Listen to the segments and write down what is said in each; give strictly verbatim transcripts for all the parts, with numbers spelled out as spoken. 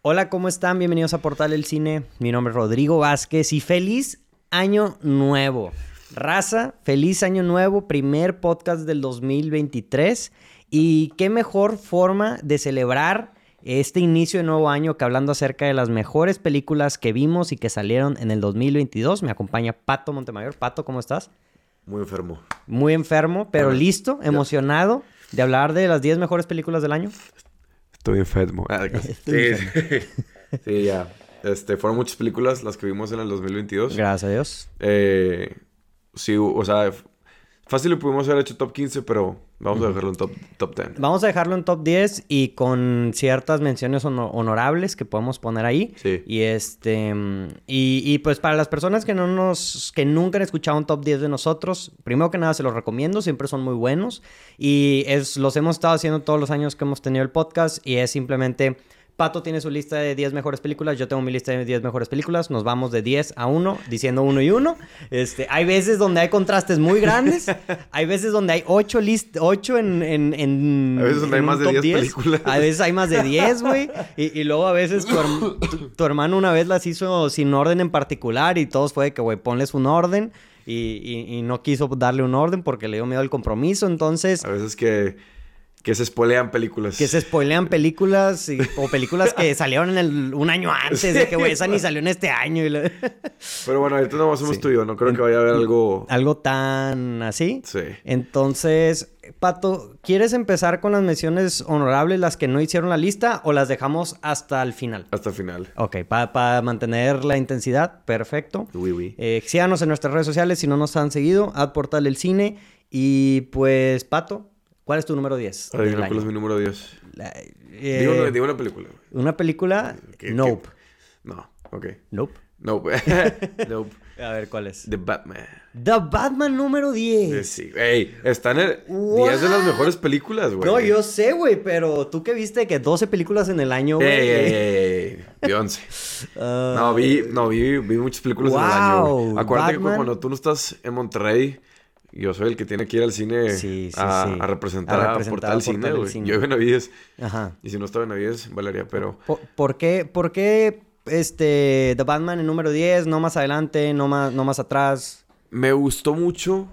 Hola, ¿cómo están? Bienvenidos a Portal del Cine. Mi nombre es Rodrigo Vázquez y feliz año nuevo. Raza, feliz año nuevo, primer podcast del dos mil veintitrés. Y qué mejor forma de celebrar este inicio de nuevo año que hablando acerca de las mejores películas que vimos y que salieron en el dos mil veintidós. Me acompaña Pato Montemayor. Pato, ¿cómo estás? Muy enfermo. Muy enfermo, pero Bueno, listo, ya. emocionado de hablar de las diez mejores películas del año. Estoy enfermo. Ah, Estoy sí, sí. Sí, ya. Este, fueron muchas películas las que vimos en el dos mil veintidós. Gracias a Dios. Eh, sí, o sea, f- fácil lo pudimos haber hecho top quince, pero vamos a dejarlo en top, top diez. Vamos a dejarlo en top diez y con ciertas menciones hono- honorables que podemos poner ahí. Sí. Y este y, y pues para las personas que no nos que nunca han escuchado un top diez de nosotros, primero que nada se los recomiendo, siempre son muy buenos y es los hemos estado haciendo todos los años que hemos tenido el podcast y es simplemente Pato tiene su lista de diez mejores películas, yo tengo mi lista de diez mejores películas, nos vamos de diez a uno, diciendo uno y uno. Este, hay veces donde hay contrastes muy grandes, hay veces donde hay ocho list, ocho en, en, en A veces donde en hay más un de top diez películas. A veces hay más de diez, güey. Y, y luego a veces tu, herm- tu, tu hermano una vez las hizo sin orden en particular y todos fue de que, güey, ponles un orden. Y, y, y no quiso darle un orden porque le dio miedo al compromiso, entonces... A veces que, que se spoilean películas. Que se spoilean películas y- o películas que salieron en el, un año antes de que, güey, esa ni salió en este año. Y lo- Pero bueno, ahorita no somos Sí. tú y yo. No creo que vaya a haber algo... Algo tan así. Sí. Entonces, Pato, ¿quieres empezar con las menciones honorables, las que no hicieron la lista, o las dejamos hasta el final? Hasta el final. Ok, para mantener la intensidad, perfecto. Oui, oui. Eh, síganos en nuestras redes sociales si no nos han seguido, at Portal del Cine. Y pues, Pato, ¿cuál es tu número diez? del Adivina cuál año? es mi número diez. La- eh, Digo, una, digo una película. güey. Una película, ¿Qué- Nope. qué? No, ok. Nope. Nope. Nope. A ver, ¿cuál es? The Batman. The Batman número Eh, diez. Sí. Ey, está en el What? diez de las mejores películas, güey. No, yo sé, güey, pero tú que viste que doce películas en el año, güey. Ey, ey, ey, ey. Vi once. Ah, No, vi, no, vi, vi muchas películas en el año, güey. Wow, Acuérdate Batman. que cuando tú no estás en Monterrey, yo soy el que tiene que ir al cine Sí, sí, a, sí. a representar A a, representar Portal a Cine, Portal güey. Cine. Yo vivo en Navides. Ajá. Y si no estaba en Navides, valería, pero... ¿Por, por qué, por qué este, The Batman en número diez? No más adelante, no más, no más atrás. Me gustó mucho,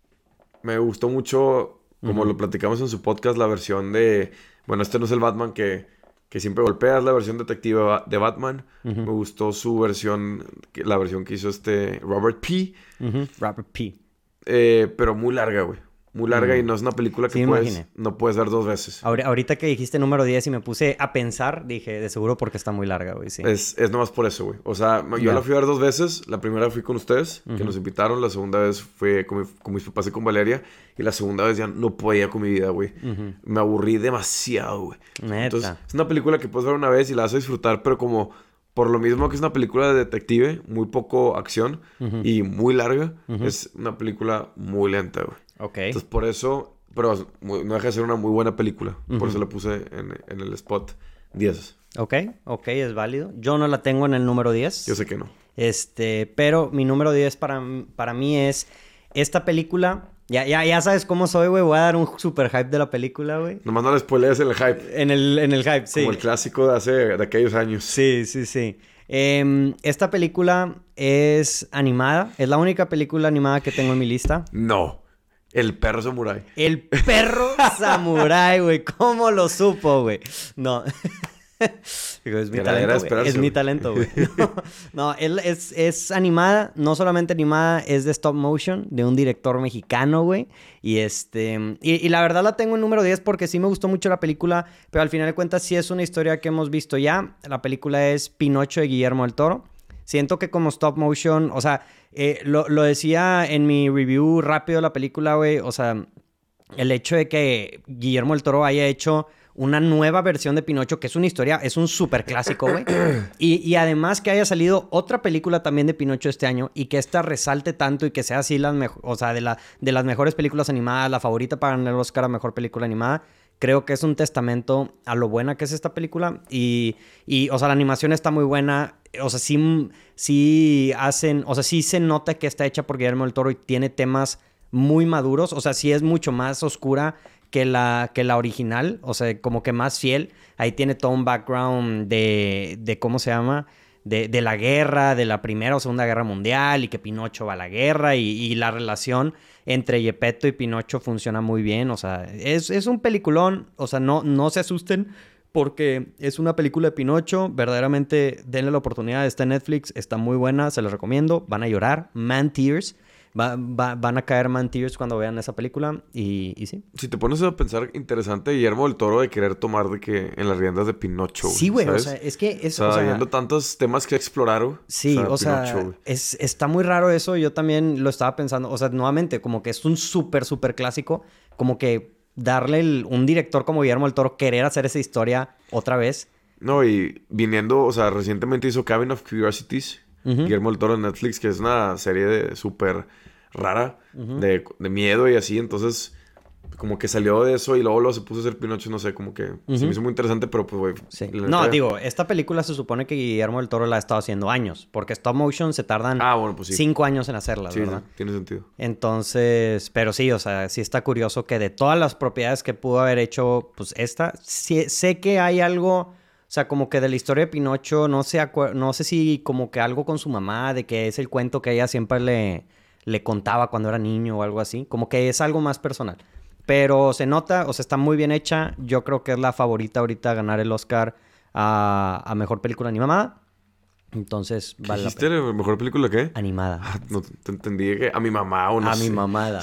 me gustó mucho, como Ujú. lo platicamos en su podcast, la versión de... Bueno, este no es el Batman que, que siempre golpea, es la versión detective ba- de Batman. Ujú. Me gustó su versión, que- la versión que hizo este Robert P. Ujú. Robert P. Eh, pero muy larga, güey. Muy larga Mm. y no es una película que Sí, me puedes, imaginé. no puedes ver dos veces. Ahori- ahorita que dijiste número diez y me puse a pensar, dije, de seguro porque está muy larga, güey, sí. Es, es nomás por eso, güey. O sea, yo Ya. la fui a ver dos veces. La primera fui con ustedes, que Ujú. nos invitaron. La segunda vez fue con, mi- con mis papás y con Valeria. Y la segunda vez ya no podía con mi vida, güey. Ujú. Me aburrí demasiado, güey. Neta. Entonces, es una película que puedes ver una vez y la vas a disfrutar, pero como por lo mismo que es una película de detective, muy poco acción Ujú. y muy larga, Ujú. es una película muy lenta, güey. Ok. Entonces, por eso, pero muy- no deja de ser una muy buena película. Ujú. Por eso la puse en, en el spot diez. Ok, ok, es válido. Yo no la tengo en el número diez. Yo sé que no. Este, pero mi número diez para, para mí es esta película. Ya, ya, ya sabes cómo soy, güey. Voy a dar un super hype de la película, güey. Nomás no le spoilees el hype. En el, en el hype, sí. Como el clásico de hace de aquellos años. Sí, sí, sí. Em, esta película es animada. Es la única película animada que tengo en mi lista. No. El perro samurai. El perro samurái, güey. ¿Cómo lo supo, güey? No. Digo, es mi Era- era talento, güey. esperarse, Es mi güey. talento, güey. No, no, él es, es animada. No solamente animada, es de stop motion. De un director mexicano, güey. Y este... Y, y la verdad la tengo en número diez porque sí me gustó mucho la película. Pero al final de cuentas sí es una historia que hemos visto ya. La película es Pinocho de Guillermo del Toro. Siento que como stop motion... O sea, eh, lo, lo decía en mi review rápido de la película, güey. O sea, el hecho de que Guillermo del Toro haya hecho una nueva versión de Pinocho, que es una historia, es un súper clásico, güey. Y, y además que haya salido otra película también de Pinocho este año y que esta resalte tanto y que sea así las mejo- o sea, de, la, de las mejores películas animadas, la favorita para ganar el Oscar a Mejor Película Animada. Creo que es un testamento a lo buena que es esta película. Y, y o sea, la animación está muy buena. O sea, sí, sí hacen... O sea, sí se nota que está hecha por Guillermo del Toro y tiene temas muy maduros. O sea, sí es mucho más oscura que la, que la original, o sea, como que más fiel. Ahí tiene todo un background de, de ¿cómo se llama? De, de la guerra, de la Primera o Segunda Guerra Mundial y que Pinocho va a la guerra y, y la relación entre Geppetto y Pinocho funciona muy bien. O sea, es, es un peliculón, o sea, no, no se asusten porque es una película de Pinocho. Verdaderamente, denle la oportunidad, está en Netflix, está muy buena, se los recomiendo. Van a llorar, man tears. Va, va, van a caer man tears cuando vean esa película y, y sí. Si te pones a pensar, interesante Guillermo del Toro de querer tomar de que en las riendas de Pinocho, güey. Sí, güey, o ¿sabes? sea, es que... Es, o sea, o sea, viendo tantos temas que explorar, güey. sí, o sea, Pinocho, güey. es, está muy raro eso. Yo también lo estaba pensando. O sea, nuevamente, como que es un súper, súper clásico. Como que darle el, un director como Guillermo del Toro querer hacer esa historia otra vez. No, y viniendo, o sea, recientemente hizo Cabin of Curiosities. Uh-huh. Guillermo del Toro en Netflix, que es una serie de súper rara, uh-huh. de, de miedo y así. Entonces, como que salió de eso y luego, luego se puso a hacer Pinocho, no sé, como que uh-huh. se me hizo muy interesante, pero pues, güey. Sí. No, neta... digo, esta película se supone que Guillermo del Toro la ha estado haciendo años, porque stop motion se tardan ah, bueno, pues sí. cinco años en hacerla, sí, ¿verdad? Sí, tiene sentido. Entonces, pero sí, o sea, sí está curioso que de todas las propiedades que pudo haber hecho, pues esta, sí, sé que hay algo, o sea, como que de la historia de Pinocho, no sé, acu- no sé si como que algo con su mamá, de que es el cuento que ella siempre le... le contaba cuando era niño o algo así. Como que es algo más personal. Pero se nota, o sea, está muy bien hecha. Yo creo que es la favorita ahorita a ganar el Oscar a, a Mejor Película Animada. Entonces, ¿Qué vale dijiste? ¿La mejor película qué? Animada. Ah, no te entendí que a mi mamá o no A sé. mi mamada.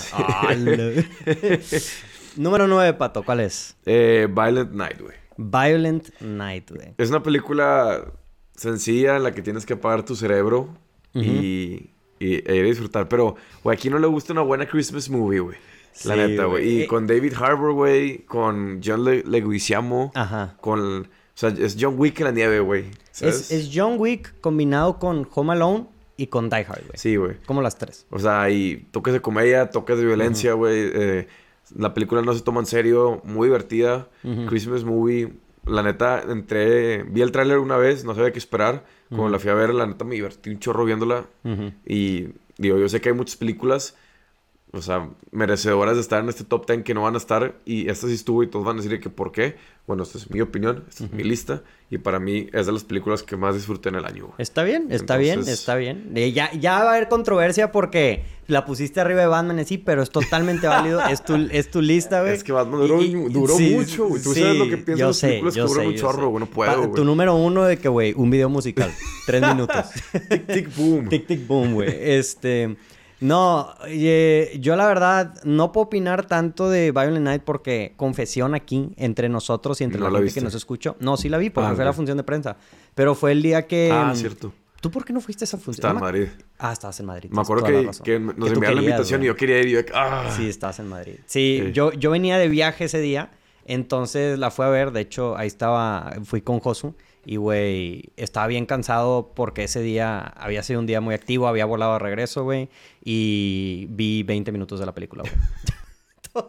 Número nueve, Pato. ¿Cuál es? Eh, Violent Night, güey. Violent Night, güey. Es una película sencilla en la que tienes que apagar tu cerebro uh-huh. y... Y e ir a disfrutar. Pero, güey, aquí no le gusta una buena Christmas movie, güey. La sí, neta, güey. Y eh, con David Harbour, güey. Con John Le Leguizamo. Ajá. Con... O sea, es John Wick en la nieve, güey. Es, es John Wick combinado con Home Alone y con Die Hard, güey. Sí, güey. Como las tres. O sea, y toques de comedia, toques de violencia, güey. Uh-huh. eh, la película no se toma en serio. Muy divertida. Uh-huh. Christmas movie. La neta, entré... Vi el tráiler una vez. No sabía qué esperar. Como uh-huh. la fui a ver, la neta me divertí un chorro viéndola. Uh-huh. Y digo, yo sé que hay muchas películas, o sea, merecedoras de estar en este top ten que no van a estar. Y esta sí estuvo y todos van a decir que ¿por qué? Bueno, esta es mi opinión, esta uh-huh. es mi lista. Y para mí es de las películas que más disfruté en el año. Güey. Está bien, está Entonces... bien, está bien. Eh, ya, ya va a haber controversia porque la pusiste arriba de Batman, sí, pero es totalmente válido. es, tu, es tu lista, güey. Es que Batman duró, y, duró sí, mucho, güey. Tú sí, sabes lo que piensas de las películas sé, que duran un chorro, güey. No puedo, güey. Tu número uno de que, güey, un video musical. Tres minutos. Tic, tic, boom. Tic, tic, boom, güey. Este... No, eh, yo la verdad no puedo opinar tanto de Violent Night porque confesión aquí entre nosotros y entre no la, la gente viste. que nos escuchó. No, sí la vi porque ah, fue okay. la función de prensa. Pero fue el día que... Ah, cierto. ¿Tú por qué no fuiste a esa función? Estaba en Madrid. Ah, estabas en Madrid. Me acuerdo que, que nos que enviaron la invitación güey. y yo quería ir y yo... ¡Ah! Sí, estabas en Madrid. Sí, sí. Yo, yo venía de viaje ese día. Entonces la fui a ver. De hecho, ahí estaba... Fui con Josu. Y, güey, estaba bien cansado porque ese día había sido un día muy activo. Había volado de regreso, güey. Y vi veinte minutos de la película, güey. todo,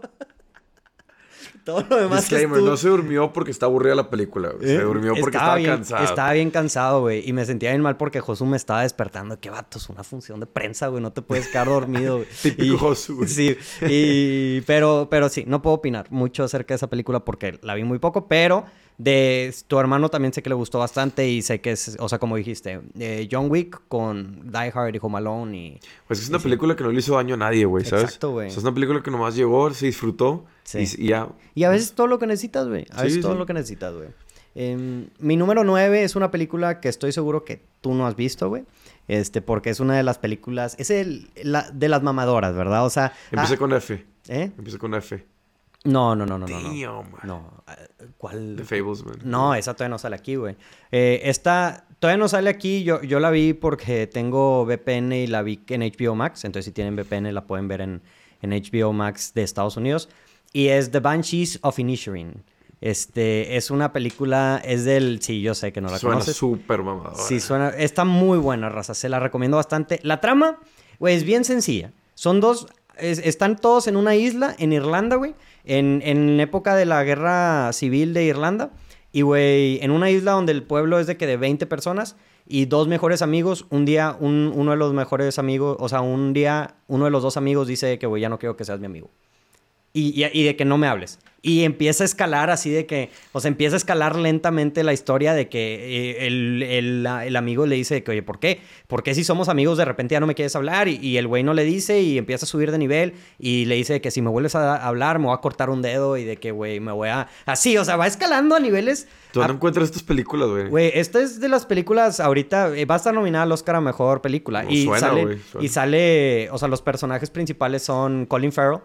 todo lo demás Disclaimer, estuvo... no se durmió porque está aburrida la película, güey. Se durmió porque estaba, estaba bien, cansado. Estaba bien cansado, güey. Y me sentía bien mal porque Josu me estaba despertando. Qué vato, es una función de prensa, güey. No te puedes quedar dormido, güey. Típico Josu, güey. Sí, y... Pero, pero sí, no puedo opinar mucho acerca de esa película porque la vi muy poco, pero... De tu hermano también sé que le gustó bastante y sé que es, o sea, como dijiste, eh, John Wick con Die Hard y Home Alone y... Pues es una película sí. que no le hizo daño a nadie, güey, ¿sabes? Exacto, güey. O sea, es una película que nomás llegó, se disfrutó sí. y, y ya... Y a veces todo lo que necesitas, güey. A veces sí, todo sí. lo que necesitas, güey. Eh, mi número nueve es una película que estoy seguro que tú no has visto, güey. Este, porque es una de las películas... Es el, la, de las mamadoras, ¿verdad? O sea... Empieza ah, con F. ¿Eh? Empieza con F. No, no, no, no, no. Damn, no. no. ¿Cuál? The Fablesman. No, esa todavía no sale aquí, güey. Eh, esta todavía no sale aquí. Yo, yo la vi porque tengo V P N y la vi en H B O Max. Entonces, si tienen V P N, la pueden ver en, en H B O Max de Estados Unidos. Y es The Banshees of Inisherin. Este, es una película, es del... Sí, yo sé que no la suena conoces. Suena súper mamadora. Sí, suena... Está muy buena, raza. Se la recomiendo bastante. La trama, güey, es bien sencilla. Son dos... Es, están todos en una isla, en Irlanda, güey. En, en época de la guerra civil de Irlanda. Y, güey, en una isla donde el pueblo es de que de veinte personas. Y dos mejores amigos. Un día, un, uno de los mejores amigos... O sea, un día, uno de los dos amigos dice que, güey, ya no quiero que seas mi amigo. y, y, y de que no me hables. Y empieza a escalar así de que... O sea, empieza a escalar lentamente la historia de que eh, el, el, el amigo le dice que, oye, ¿por qué? ¿Por qué si somos amigos de repente ya no me quieres hablar? Y, y el güey no le dice y empieza a subir de nivel. Y le dice que si me vuelves a hablar me voy a cortar un dedo y de que, güey, me voy a... Así, o sea, va escalando a niveles... ¿Tú dónde a... encuentras estas películas, güey? Güey, esta es de las películas ahorita... Eh, va a estar nominada al Oscar a Mejor Película. No, y, suena, sale, güey, suena. y sale... O sea, los personajes principales son Colin Farrell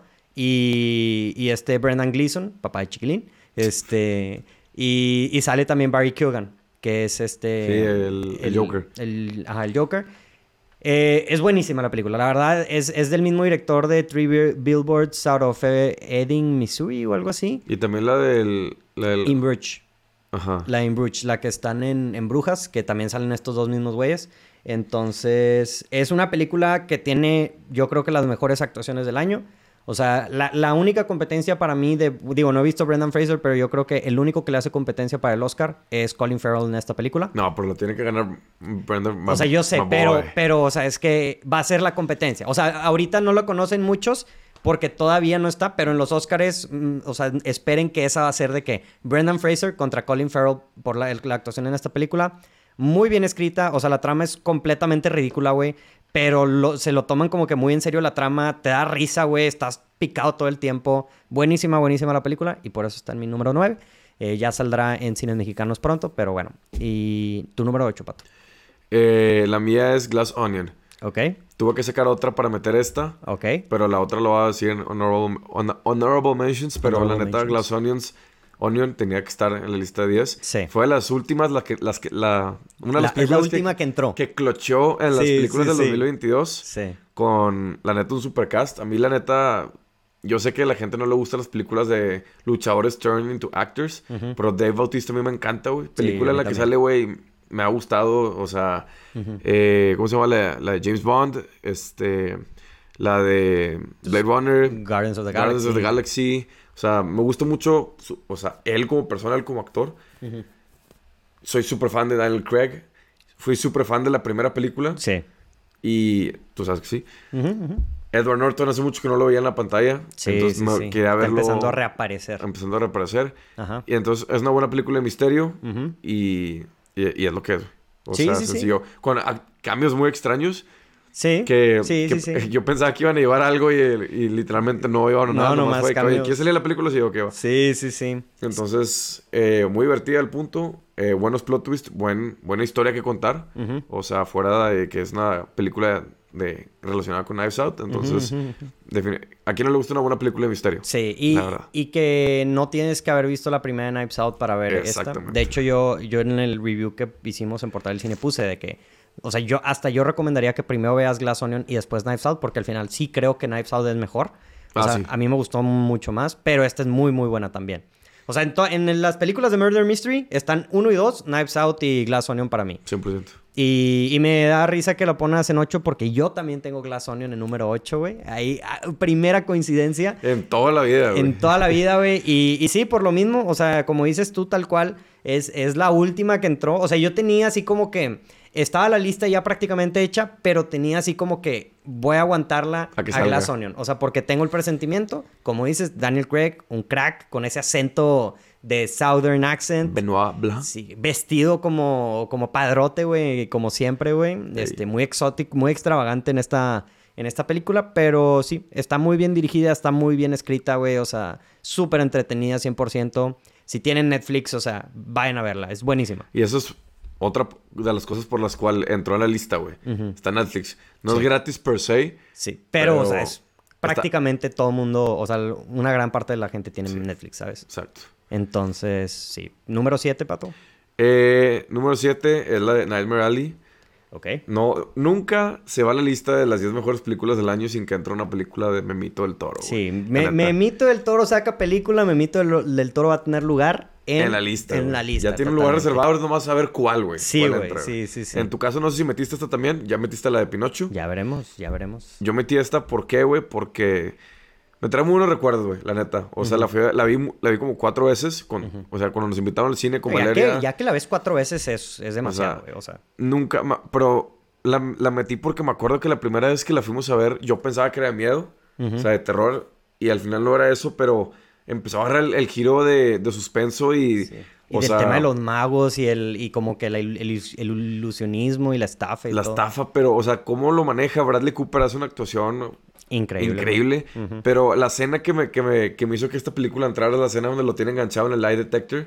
y, y este Brendan Gleeson, papá de Chiquilín. Este... Y, y sale también Barry Keoghan, que es este... Sí, el, el, el Joker. El, ajá, el Joker. Eh, es buenísima la película. La verdad, es, es del mismo director de Three Billboards Out of Ebbing, Missouri o algo así. Y también la del... La del... In Bruges. Ajá. La In Bruges, la que están en, en Brujas, que también salen estos dos mismos güeyes. Entonces, es una película que tiene, yo creo que las mejores actuaciones del año. O sea, la, la única competencia para mí de... Digo, no he visto Brendan Fraser, pero yo creo que el único que le hace competencia para el Oscar es Colin Farrell en esta película. No, pero lo tiene que ganar Brendan. O sea, yo sé, pero, pero, o sea, es que va a ser la competencia. O sea, ahorita no lo conocen muchos porque todavía no está, pero en los Oscars, mm, o sea, esperen que esa va a ser de que Brendan Fraser contra Colin Farrell por la, la actuación en esta película. Muy bien escrita, o sea, la trama es completamente ridícula, güey. Pero lo, se lo toman como que muy en serio la trama. Te da risa, güey. Estás picado todo el tiempo. Buenísima, buenísima la película. Y por eso está en mi número nueve. Eh, ya saldrá en cines mexicanos pronto, pero bueno. ¿Y tu número ocho, Pato? Eh, la mía es Glass Onion. Ok. Tuve que sacar otra para meter esta. Ok. Pero la otra lo voy a decir en Honorable, honor, honorable Mentions. Pero Honorable la neta, mentions. Glass Onions... Onion tenía que estar en la lista de diez. Sí. Fue de las últimas, la que, las que, la, una de las La, es la películas última que, que entró. que clocheó en las Sí, películas sí, del sí. dos mil veintidós. Sí. Con, la neta, un supercast. A mí, la neta, yo sé que a la gente no le gustan las películas de luchadores turn into actors. Uh-huh. Pero Dave Bautista a mí me encanta, güey. Sí, Película a en mí la que también. sale, güey, me ha gustado. O sea, Uh-huh. eh, ¿cómo se llama? La, la de James Bond. Este, la de Blade Runner. Guardians of the Guardians Galaxy. of the Galaxy. O sea, me gusta mucho, su, o sea, él como persona, él como actor. Uh-huh. Soy súper fan de Daniel Craig. Fui súper fan de la primera película. Sí. Y tú sabes que sí. Uh-huh, uh-huh. Edward Norton hace mucho que no lo veía en la pantalla. Sí, entonces sí, me sí. quería Está verlo. empezando a reaparecer. Empezando a reaparecer. Ajá. Y entonces es una buena película de misterio. Uh-huh. Y, y, y es lo que es. O Sí, sea, sí, sí. sencillo. Con a- cambios muy extraños. Sí. Que, sí, que sí, sí. yo pensaba que iban a llevar algo y, y literalmente no iban a No, nada. nomás Nomás fue que, oye, cambios. ¿quieres salir la película? Sí, o qué va. Sí, sí, sí. Entonces, eh, muy divertida al punto. Eh, buenos plot twists. Buen, buena historia que contar. Uh-huh. O sea, fuera de que es una película de, relacionada con Knives Out. Entonces, Uh-huh, uh-huh. defini- ¿a quién no le gusta una buena película de misterio? Sí, y, La verdad. y que no tienes que haber visto la primera de Knives Out para ver esta. Exactamente. De hecho, yo, yo en el review que hicimos en Portal del Cine puse de que... O sea, yo hasta yo recomendaría que primero veas Glass Onion y después Knives Out, porque al final sí creo que Knives Out es mejor. O Ah, sea, sí. a mí me gustó mucho más, pero esta es muy, muy buena también. O sea, en, to- en las películas de Murder Mystery están uno y dos, Knives Out y Glass Onion para mí. cien por ciento. Y, y me da risa que lo pongas en ocho porque yo también tengo Glass Onion en número ocho, güey. Ahí, ah, primera coincidencia. En toda la vida, güey. En toda la vida, güey. Y, y sí, por lo mismo, o sea, como dices tú, tal cual, es, es la última que entró. O sea, yo tenía así como que... Estaba la lista ya prácticamente hecha, pero tenía así como que voy a aguantarla A que a salga. Glass Onion. O sea, porque tengo el presentimiento. Como dices, Daniel Craig, un crack con ese acento de Southern accent. Benoit Blanc. Sí, vestido como, como padrote, güey, como siempre, güey. Este, muy exótico, muy extravagante en esta, en esta película, pero sí, está muy bien dirigida, está muy bien escrita, güey, o sea, súper entretenida, cien por ciento. Si tienen Netflix, o sea, vayan a verla, es buenísima. Y eso es otra de las cosas por las cuales entró en la lista, güey. Ujú. Está en Netflix. No Sí. es gratis per se. Sí, pero, Pero o sea, es prácticamente todo el mundo, o sea, una gran parte de la gente tiene Sí. Netflix, ¿sabes? Exacto. Entonces, sí. Número siete, Pato. Eh, número siete es la de Nightmare Alley. Ok. No, nunca se va a la lista de las diez mejores películas del año sin que entre una película de Memito del Toro, güey. Sí, La me, neta. Memito del Toro saca película, Memito del, del Toro va a tener lugar en, En la lista. En güey. la lista. Ya tiene un lugar totalmente. reservado, es nomás saber cuál, güey. Sí, cuál güey. entra, Sí, sí, sí. En tu caso, no sé si metiste esta también. Ya metiste la de Pinocho. Ya veremos, ya veremos. Yo metí esta, ¿por qué, güey? Porque me trae muy buenos recuerdos, güey, la neta. O sea, Ujú. la, fui a- la, vi, mu- la vi como cuatro veces. Con, Ujú. O sea, cuando nos invitaron al cine con ya, Valeria. que, ya que la ves cuatro veces es, es demasiado, O sea, güey. O sea, Nunca, ma- pero la, la metí porque me acuerdo que la primera vez que la fuimos a ver, yo pensaba que era de miedo. Ujú. O sea, de terror. y al final no era eso, pero empezó a agarrar el, el giro de, de suspenso y... Sí. Y o del sea, tema de los magos y el y como que la il- el, il- el ilusionismo y la estafa y la todo. estafa, pero, o sea, cómo lo maneja Bradley Cooper, hace una actuación Increíble. increíble. Ujú. Pero la escena que me, que, me, que me hizo que esta película entrara es la escena donde lo tiene enganchado en el lie detector.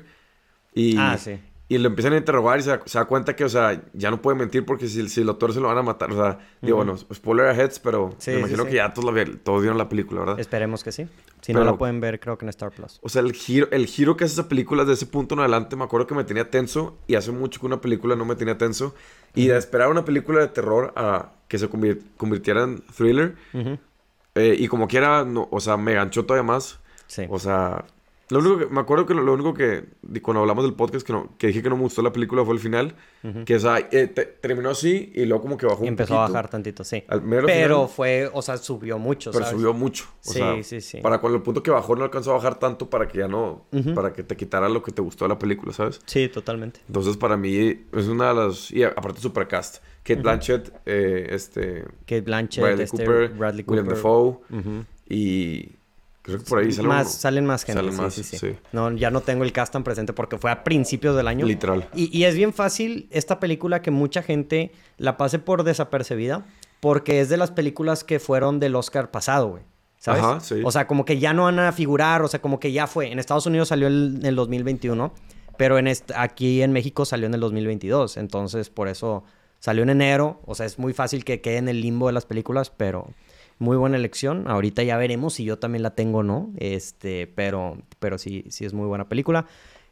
Y, Ah, sí. y lo empiezan a interrogar y se da, se da cuenta que, o sea, ya no puede mentir porque si, si lo tuerce lo van a matar. O sea, digo, bueno, spoiler aheads, pero Sí, me sí, imagino sí. que ya todos, la vi- todos vieron la película, ¿verdad? Esperemos que sí. Si Pero- no la pueden ver, creo que en Star Plus. O sea, el giro, el giro que hace esa película desde ese punto en adelante, me acuerdo que me tenía tenso y hace mucho que una película no me tenía tenso. Y de esperar una película de terror a que se convir- convirtiera en thriller. Ujú. eh, y como quiera, no, o sea, me ganchó todavía más. Sí. O sea, lo único que, me acuerdo que lo, lo único que, di- cuando hablamos del podcast, que, no, que dije que no me gustó la película fue el final. Que, o sea, eh, te- terminó así y luego como que bajó un Empezó a poquito. bajar tantito, sí. Al mero Pero final, fue, o sea, subió mucho, pero ¿sabes? subió mucho. O Sí, sea, sí, sí. para cuando el punto que bajó no alcanzó a bajar tanto para que ya no... Para que te quitara lo que te gustó de la película, ¿sabes? Sí, totalmente. Entonces, para mí, es una de las... Y aparte, Supercast. Kate Blanchett, eh, este... Kate Blanchett, Bradley este, Cooper, Bradley Cooper. William Dafoe. Ujú. Y... Creo que por ahí salen... Más, salen más gente, salen sí, más, sí, sí, sí. No, ya no tengo el cast tan presente porque fue a principios del año. Literal. Y, y es bien fácil esta película que mucha gente la pase por desapercibida porque es de las películas que fueron del Oscar pasado, güey. ¿Sabes? Ajá, sí. O sea, como que ya no van a figurar, o sea, como que ya fue. En Estados Unidos salió el- en el dos mil veintiuno, pero en est- aquí en México salió en el dos mil veintidós. Entonces, por eso salió en enero. O sea, es muy fácil que quede en el limbo de las películas, pero... Muy buena elección. Ahorita ya veremos si yo también la tengo o no. Este, pero, pero sí, sí es muy buena película.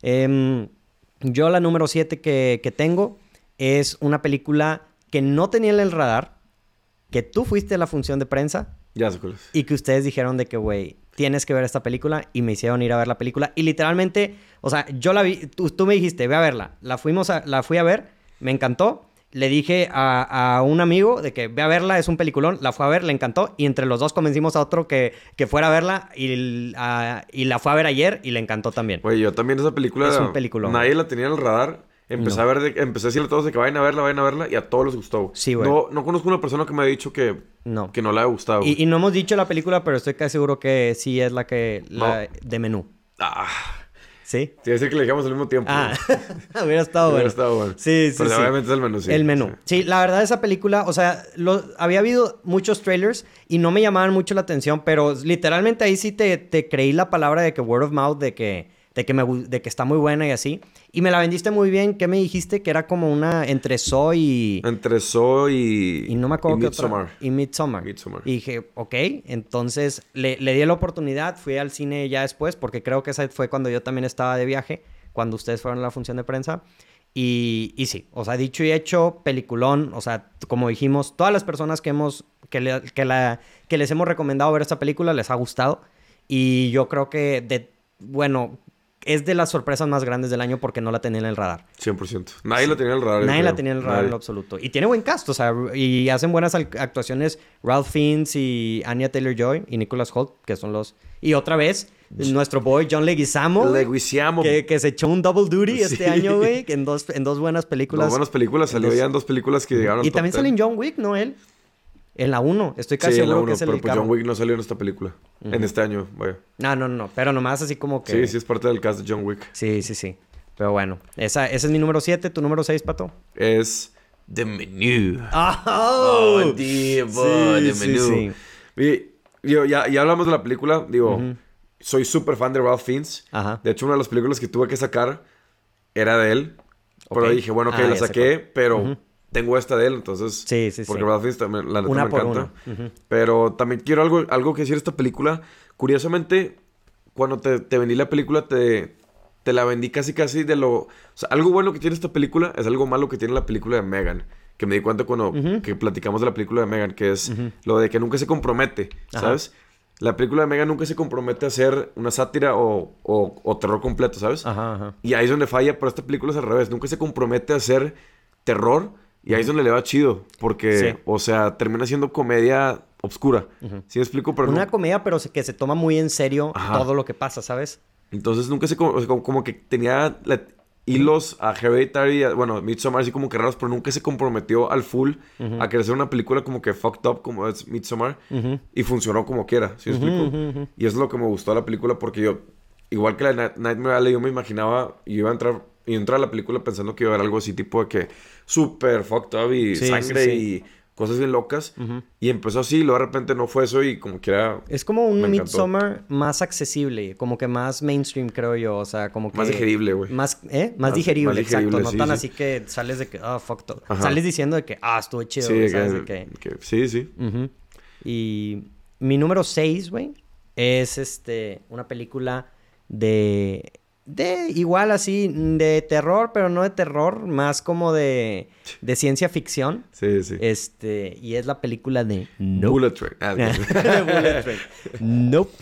Em, yo la número siete que, que tengo es una película que no tenía en el radar, que tú fuiste a la función de prensa Ya sé cuál es. y que ustedes dijeron de que, güey, tienes que ver esta película y me hicieron ir a ver la película. Y literalmente, o sea, yo la vi, tú, tú me dijiste, ve a verla. La, fuimos a, la fui a ver, me encantó. Le dije a, a un amigo de que ve a verla, es un peliculón. La fue a ver, le encantó. Y entre los dos convencimos a otro que, que fuera a verla. Y, a- y la fue a ver ayer y le encantó también. Güey, yo también esa película... Es un peliculón, Nadie güey. la tenía en el radar. Empecé No. a ver... De, empecé a decirle a todos de que vayan a verla, vayan a verla. Y a todos les gustó. Sí, güey. No, no conozco una persona que me ha dicho que... No. Que no le haya gustado. güey. Y, y no hemos dicho la película, pero estoy casi seguro que sí es la que... La de menú. Ah... ¿Sí? Te iba a decir que le dijimos al mismo tiempo. Ah, güey. hubiera estado Hubiera bueno. estado bueno. Sí, sí, Pero sí. obviamente es el menú, sí. El menú. Sí. Sí, la verdad esa película, o sea, lo- había habido muchos trailers y no me llamaban mucho la atención, pero literalmente ahí sí te, te creí la palabra de que word of mouth, de que, de, que me, gu- de que está muy buena y así. Y me la vendiste muy bien. ¿Qué me dijiste? Que era como una entre Saw y... Entre Saw y... Y no me acuerdo y qué Midsommar. otra. Y Midsommar. Midsommar. Y dije, ok. Entonces le, le di la oportunidad. Fui al cine ya después porque creo que esa fue cuando yo también estaba de viaje. Cuando ustedes fueron a la función de prensa. Y, y sí, o sea, dicho y hecho, peliculón. O sea, como dijimos, todas las personas que hemos... Que, le- que, la, que les hemos recomendado ver esta película les ha gustado. Y yo creo que, de, bueno, es de las sorpresas más grandes del año porque no la tenía en el radar. cien por ciento. Nadie la tenía en el radar. yo Nadie la creo. tenía en el radar Nadie. en lo absoluto. Y tiene buen cast, o sea, y hacen buenas al- actuaciones Ralph Fiennes y Anya Taylor-Joy y Nicholas Hoult, que son los... Y otra vez, nuestro boy John Leguizamo, güey, Leguizamo. que, que se echó un double duty Sí. este año, güey, que en dos, en dos buenas películas. Dos buenas películas. Salió Dos- ya en dos películas que llegaron al Y top también ten. sale en John Wick, ¿no? Él. En la uno. Estoy casi Sí, en la seguro uno, que es el pero del pues carro. John Wick no salió en esta película. En este año, vaya. No, no, no. Pero nomás así como que... Sí, sí es parte del cast de John Wick. Sí, sí, sí. Pero bueno. Esa, ese es mi número siete. ¿Tu número seis, Pato? Es The Menu. ¡Oh! Oh, dear boy, The sí, Menu. sí. Y, digo, ya, ya hablamos de la película. Digo, soy súper fan de Ralph Fiennes. Ajá. De hecho, una de las películas que tuve que sacar era de él. Pero Ok. dije, bueno, ok, Ah, la ya sé saqué, cuál. pero Ujú. tengo esta de él, entonces... Sí, sí, Porque sí. Ralph Fiennes también, la neta Una me por encanta. uno. Ujú. Pero también quiero algo, algo que decir de esta película. Curiosamente, cuando te, te vendí la película, te, te la vendí casi casi de lo... O sea, algo bueno que tiene esta película es algo malo que tiene la película de Megan. Que me di cuenta cuando Ujú. que platicamos de la película de Megan, que es Ujú. lo de que nunca se compromete, Ajá. ¿sabes? La película de Megan nunca se compromete a hacer una sátira o, o, o terror completo, ¿sabes? Ajá, ajá. Y ahí es donde falla, pero esta película es al revés. Nunca se compromete a hacer terror y ahí es donde le va chido. Porque, Sí. o sea, termina siendo comedia obscura. ¿Sí me explico? Pero Una no- comedia, pero se- que se toma muy en serio Ajá. todo lo que pasa, ¿sabes? Entonces nunca se... co- o sea, como, como que tenía... la- hilos a Hereditary, a- bueno, Midsommar así como que raros, pero nunca se comprometió al full Ujú. a querer ser una película como que fucked up como es Midsommar Ujú. y funcionó como quiera, ¿sí me Ujú, explico? ujú, ujú. Y eso es lo que me gustó de la película porque yo, igual que la Night- Nightmare Alley, yo me imaginaba y iba a entrar y entrar a la película pensando que iba a haber algo así tipo de que súper fucked up y Sí, sí, sangre sí. y cosas bien locas. Ujú. Y empezó así y luego de repente no fue eso y como quiera Es como un me encantó. Midsommar más accesible, como que más mainstream, creo yo. O sea, como que... Más digerible, güey. Más, ¿eh? Más, Más- digerible, más exacto. digerible, No sí, tan sí. así que sales de que, ah, fuck todo. Ajá. Sales diciendo de que, ah, estuvo chido, Sí, güey, de ¿sabes? De que, que... que- sí, sí. Ujú. Y mi número seis, güey, es este, una película de, de igual así, de terror, pero no de terror, más como de, de ciencia ficción. Sí, sí. Este, y es la película de Nope. Bullet Train. Ah, De Bullet Train. Nope.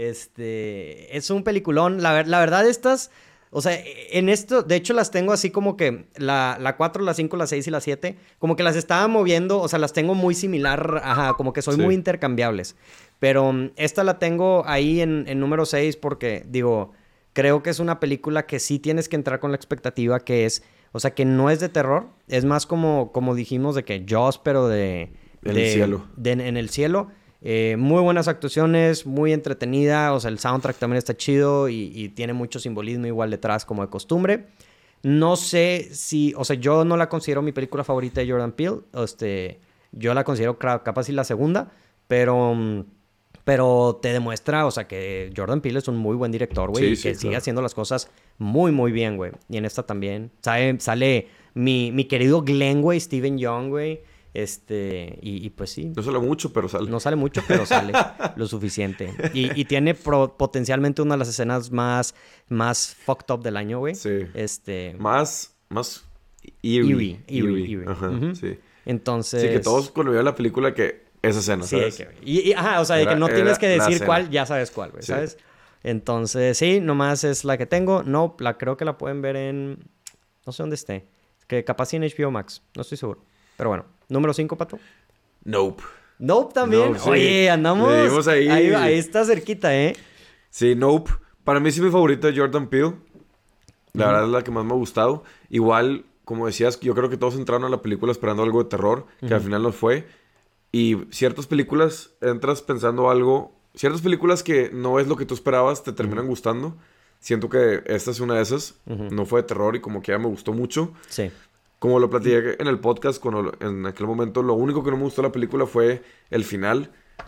Este, es un peliculón. La, ver- la verdad, estas, o sea, en esto, de hecho, las tengo así como que la, la cuatro, la cinco, la seis y la siete, como que las estaba moviendo, o sea, las tengo muy similar, ajá, como que soy Sí. muy intercambiables. Pero mm, esta la tengo ahí en, en número seis porque, digo, creo que es una película que sí tienes que entrar con la expectativa que es, o sea, que no es de terror, es más como, como dijimos, de que Jaws, pero de... En de- el cielo. de- en el cielo. Eh, muy buenas actuaciones, muy entretenida. O sea, el soundtrack también está chido y, y tiene mucho simbolismo igual detrás como de costumbre. No sé si... O sea, yo no la considero mi película favorita de Jordan Peele. Este, yo la considero cra- capaz y la segunda. Pero... mm, Pero te demuestra, o sea, que Jordan Peele es un muy buen director, güey. Sí, y sí, que sigue claro. haciendo las cosas muy, muy bien, güey. Y en esta también. Sale, sale mi, mi querido Glenn, güey. Steven Young, güey. Este... Y, y pues sí. No sale mucho, pero sale. No sale mucho, pero sale lo suficiente. Y, y tiene pro- potencialmente una de las escenas más, más fucked up del año, güey. Sí. Este... Más, más eerie. Eerie, eerie, eerie. Ajá, Ujú. sí. Entonces... Sí, que todos cuando vieron la película que esa escena, Sí, ¿sabes? que- y, y- ajá, o sea, de Era- que no era tienes que la decir escena. cuál, ya sabes cuál, güey, Sí. ¿sabes? Entonces, sí, nomás es la que tengo. No, la creo que la pueden ver en... No sé dónde esté. Que capaz sí en H B O Max. No estoy seguro. Pero bueno. Número cinco, Pato. Nope. Nope también. Nope, sí. Oye, andamos... Le dimos ahí. ahí. Ahí está cerquita, ¿eh? Sí, Nope. Para mí sí mi favorita es Jordan Peele. La Ujú. verdad es la que más me ha gustado. Igual, como decías, yo creo que todos entraron a la película esperando algo de terror, que al Ujú. final no fue. Y ciertas películas entras pensando algo... Ciertas películas que no es lo que tú esperabas te terminan gustando. Siento que esta es una de esas. Ujú. No fue de terror y como que ya me gustó mucho. Sí. Como lo platiqué en el podcast, cuando lo- en aquel momento, lo único que no me gustó de la película fue el final.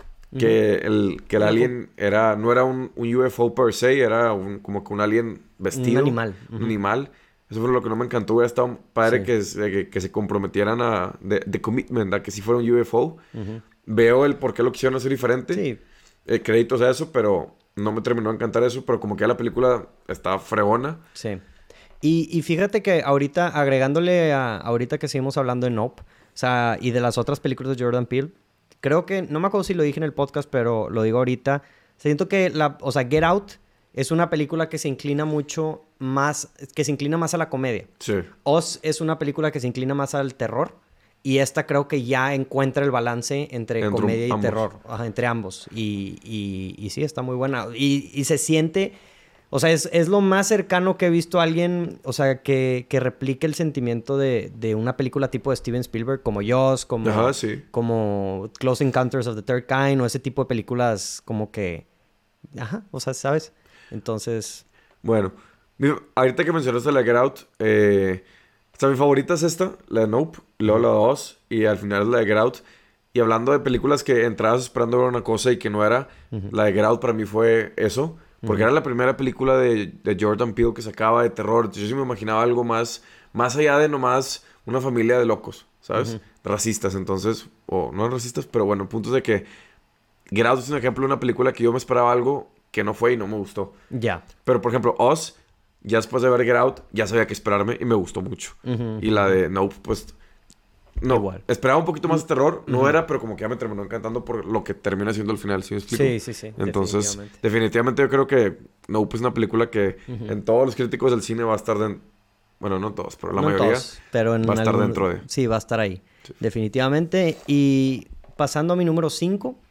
Que el, que el Ujú. alien era, no era un, un U F O per se, era un- como que un alien vestido. Un animal. Un Ujú. animal. Eso fue lo que no me encantó. Hubiera estado padre Sí. que, se- que, que se comprometieran a... De, de commitment, a que si fuera un U F O. Ujú. Veo el por qué lo quisieron hacer diferente. Sí. Eh, créditos a eso, pero no me terminó de encantar eso. Pero como que ya la película está fregona. Sí. Y, y fíjate que ahorita, agregándole a ahorita que seguimos hablando de Nope, o sea, y de las otras películas de Jordan Peele, creo que, no me acuerdo si lo dije en el podcast, pero lo digo ahorita, siento que la, o sea, Get Out es una película que se inclina mucho más, que se inclina más a la comedia. Sí. Oz es una película que se inclina más al terror. Y esta creo que ya encuentra el balance entre Entre comedia y ambos. terror. Ajá, entre ambos. Y, y, y sí, está muy buena. Y, y se siente... O sea, es, es lo más cercano que he visto a alguien, o sea, que, que replique el sentimiento de, de una película tipo de Steven Spielberg, como Jaws, como, Ajá, sí. como Close Encounters of the Third Kind, o ese tipo de películas como que... Ajá, o sea, ¿sabes? Entonces... Bueno, mi- ahorita que mencionaste la Get Out, eh, o sea, mi favorita es esta, la de Nope, luego la de Oz, y al final es la de Get Out. Y hablando de películas que entrabas esperando ver una cosa y que no era, Ujú. la de Get Out para mí fue eso. Porque Ujú. era la primera película de, de Jordan Peele que sacaba de terror. Entonces yo sí me imaginaba algo más, más allá de nomás una familia de locos, ¿sabes? Ujú. Racistas, entonces, o no racistas, pero bueno, puntos de que Get Out es un ejemplo de una película que yo me esperaba algo que no fue y no me gustó. Ya. Pero, por ejemplo, Oz, ya después de ver Get Out, ya sabía qué esperarme y me gustó mucho. Ujú. Y la de Nope, pues... No, Igual. esperaba un poquito más de terror. No Ujú. era, pero como que ya me terminó encantando por lo que termina siendo al final, ¿sí me explico? Sí, sí, sí. Entonces, definitivamente. definitivamente yo creo que Nope es una película que Ujú. en todos los críticos del cine va a estar dentro... Bueno, no todos, pero la No mayoría todos, pero en va a estar algún- dentro de... Sí, va a estar ahí. Sí. Definitivamente. Y pasando a mi número cinco,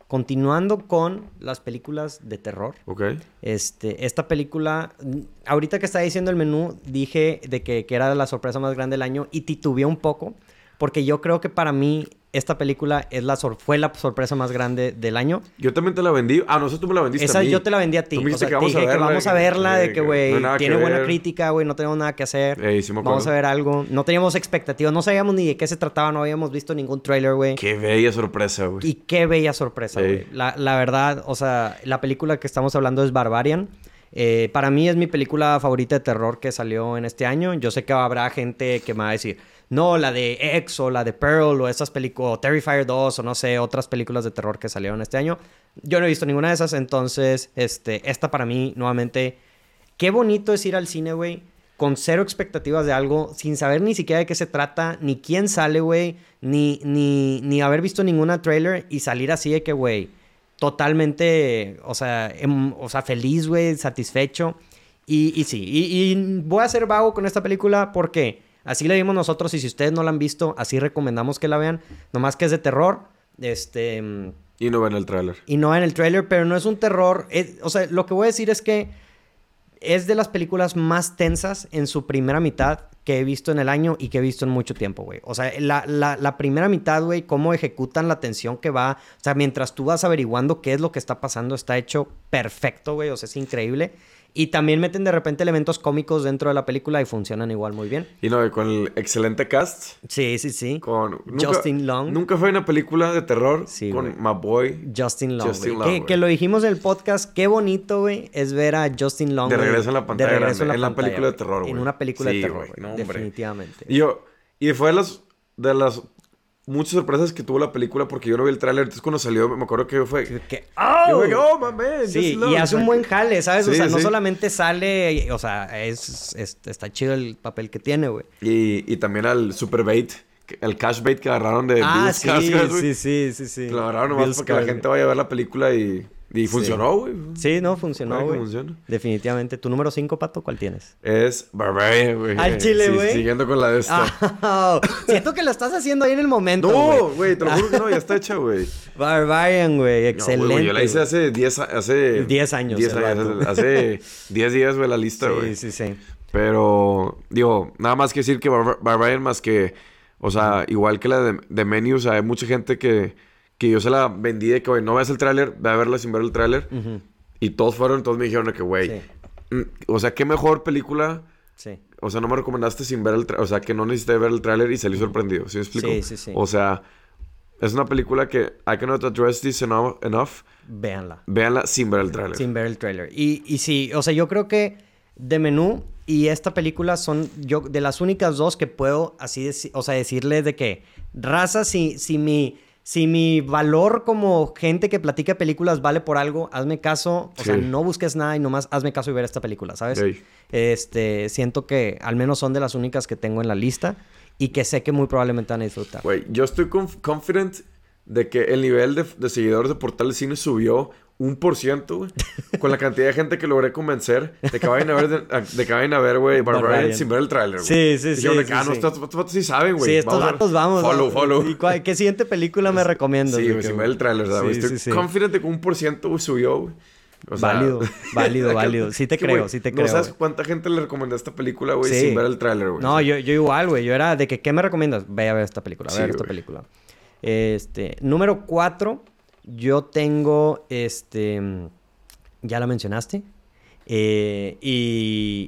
continuando con las películas de terror. Ok. Este, esta película, ahorita que estaba diciendo el menú, dije de que, que era la sorpresa más grande del año y titubeé un poco, porque yo creo que para mí esta película es la sor- fue la sorpresa más grande del año. Yo también te la vendí. Ah, no, eso tú me la vendiste Esa a mí. yo te la vendí a ti. Tú me dijiste O sea, que te vamos dije a verla. que vamos a verla, de que, güey, no hay nada tiene que buena ver. crítica, güey, no tenemos nada que hacer. Ey, sí me acuerdo. Vamos a ver algo. No teníamos expectativas, no sabíamos ni de qué se trataba, no habíamos visto ningún trailer, güey. Qué bella sorpresa, güey. Y qué bella sorpresa, Ey. güey. La, la verdad, o sea, la película que estamos hablando es Barbarian. Eh, para mí es mi película favorita de terror que salió en este año. Yo sé que habrá gente que me va a decir, no, la de X o la de Pearl o esas películas, o Terrifier dos o no sé, otras películas de terror que salieron este año. Yo no he visto ninguna de esas, entonces, este, esta para mí, nuevamente, qué bonito es ir al cine, güey, con cero expectativas de algo, sin saber ni siquiera de qué se trata, ni quién sale, güey, ni, ni, ni haber visto ninguna trailer y salir así de que, güey, totalmente, o sea, em, o sea feliz, güey, satisfecho. Y, y sí, y, y voy a ser vago con esta película porque así la vimos nosotros y si ustedes no la han visto, así recomendamos que la vean. Nomás que es de terror, este... Y no ven el tráiler. Y no en el tráiler, pero no es un terror. Es, o sea, lo que voy a decir es que es de las películas más tensas en su primera mitad que he visto en el año y que he visto en mucho tiempo, güey. O sea, la, la, la primera mitad, güey, cómo ejecutan la tensión que va. O sea, mientras tú vas averiguando qué es lo que está pasando, está hecho perfecto, güey. O sea, es increíble. Y también meten de repente elementos cómicos dentro de la película y funcionan igual muy bien. Y no, y con el excelente cast. Sí, sí, sí. Con nunca, Justin Long. Nunca fue una película de terror Sí, con güey. My Boy. Justin Long, Justin güey. Long, que, güey. que lo dijimos en el podcast. Qué bonito, güey, es ver a Justin Long. De güey, regreso en la pantalla De regreso grande, en la, en la pantalla, película de güey. terror, güey. En una película Sí, de terror, güey. güey. No, hombre. Definitivamente. Y yo, y fue de las, de las muchas sorpresas que tuvo la película porque yo no vi el tráiler. Entonces cuando salió, me acuerdo que fue... Que, que- Yo ¡Oh! fue, oh, my man, Sí, Justin Long. y hace O un sea, buen jale, ¿sabes? o sí, sea, no sí. solamente sale, o sea, es, es- está chido el papel que tiene, güey. Y, y también al super bait, que- el cash bait que agarraron de Ah, Bill sí, Skarsgård, güey. sí, sí, sí, sí. Que lo agarraron nomás Bill para que la Skarsgård. gente vaya a ver la película y, y funcionó, güey. Sí, no, funcionó, Claro que güey. funciona. Definitivamente. ¿Tu número cinco, Pato, cuál tienes? Es Barbarian, güey. Al chile, Sí, güey. Siguiendo con la de esta. Ah, siento que lo estás haciendo ahí en el momento, güey. No, güey, te lo juro que no, ya está hecha, güey. Barbarian, güey. No, Excelente. güey, yo la hice güey. hace diez hace diez años, diez el años, vato. hace diez días, güey, la lista, güey. Sí, sí, sí. Pero, digo, nada más que decir que Bar- Barbarian más que... O sea, igual que la de, de Menu, o sea, hay mucha gente que, que yo se la vendí de que, güey, no ves el tráiler, ve a verla sin ver el tráiler. Ujú. Y todos fueron, todos me dijeron de que, güey, Sí, mm, o sea, qué mejor película... sí. O sea, no me recomendaste sin ver el tráiler. O sea, que no necesité ver el tráiler y salí sorprendido. ¿Sí me explico? Sí, sí, sí. O sea, es una película que I cannot address this enough. enough. Véanla. Véanla sin ver el tráiler. Sin ver el trailer. Y, y sí, o sea, yo creo que de Menú y esta película son yo de las únicas dos que puedo así deci- o sea, decirles de que raza, si, si mi si mi valor como gente que platica películas vale por algo, hazme caso, o Sí. sea, no busques nada y nomás hazme caso y ver esta película, ¿sabes? Ey. Este, siento que al menos son de las únicas que tengo en la lista y que sé que muy probablemente van a disfrutar. Güey, yo estoy conf- confident de que el nivel de, de seguidores de Portal de Cine subió un por ciento, güey. Con la cantidad de gente que logré convencer de que vayan a ver, de, de que vayan a ver, güey, Barbarian Barbarian. sin ver el tráiler, güey. Sí, sí, Dijeron sí, de que, sí, ah, no, sí. estos estos vatos sí saben, güey. Sí, estos a ver. datos vamos. Follow, ¿no? follow. ¿Y cuál- qué siguiente película me recomiendas? Sí, De güey, que- sin ver el tráiler, ¿verdad, güey? Sí, Estoy sí, sí. confident de que un por ciento, güey, subió, güey. O sea, Válido, válido, de que- válido. Sí te que, creo, güey, sí te No creo, sabes güey. cuánta gente le recomendé esta película, güey, Sí. sin ver el tráiler, güey. No, yo, yo igual, güey. Yo era de que, ¿qué me recomiendas? Ve a ver esta película, ve a Sí, ver esta güey. película. Este, número cuatro, yo tengo, este, ya la mencionaste. Eh, y,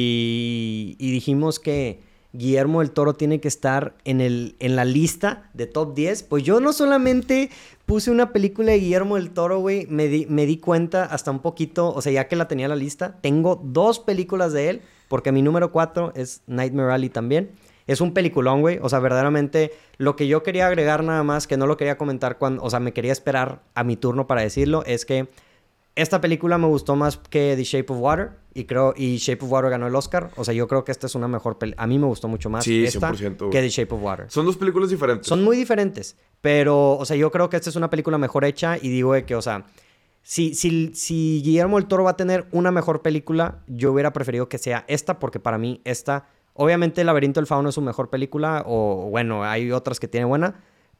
y, y dijimos que Guillermo del Toro tiene que estar en, el, en la lista de top diez. Pues yo no solamente puse una película de Guillermo del Toro, güey. Me di, me di cuenta hasta un poquito, o sea, ya que la tenía en la lista, tengo dos películas de él, porque mi número cuatro es Nightmare Alley también. Es un peliculón, güey. O sea, verdaderamente, lo que yo quería agregar nada más, que no lo quería comentar cuando... O sea, me quería esperar a mi turno para decirlo, es que esta película me gustó más que The Shape of Water. Y creo... Y Shape of Water ganó el Oscar. O sea, yo creo que esta es una mejor película. A mí me gustó mucho más Sí, esta cien por ciento, que güey. The Shape of Water. Son dos películas diferentes. Son muy diferentes. Pero, o sea, yo creo que esta es una película mejor hecha. Y digo de que, o sea... Si, si, si Guillermo del Toro va a tener una mejor película, yo hubiera preferido que sea esta, porque para mí esta... Obviamente El laberinto del fauno es su mejor película, o bueno, hay otras que tiene buena,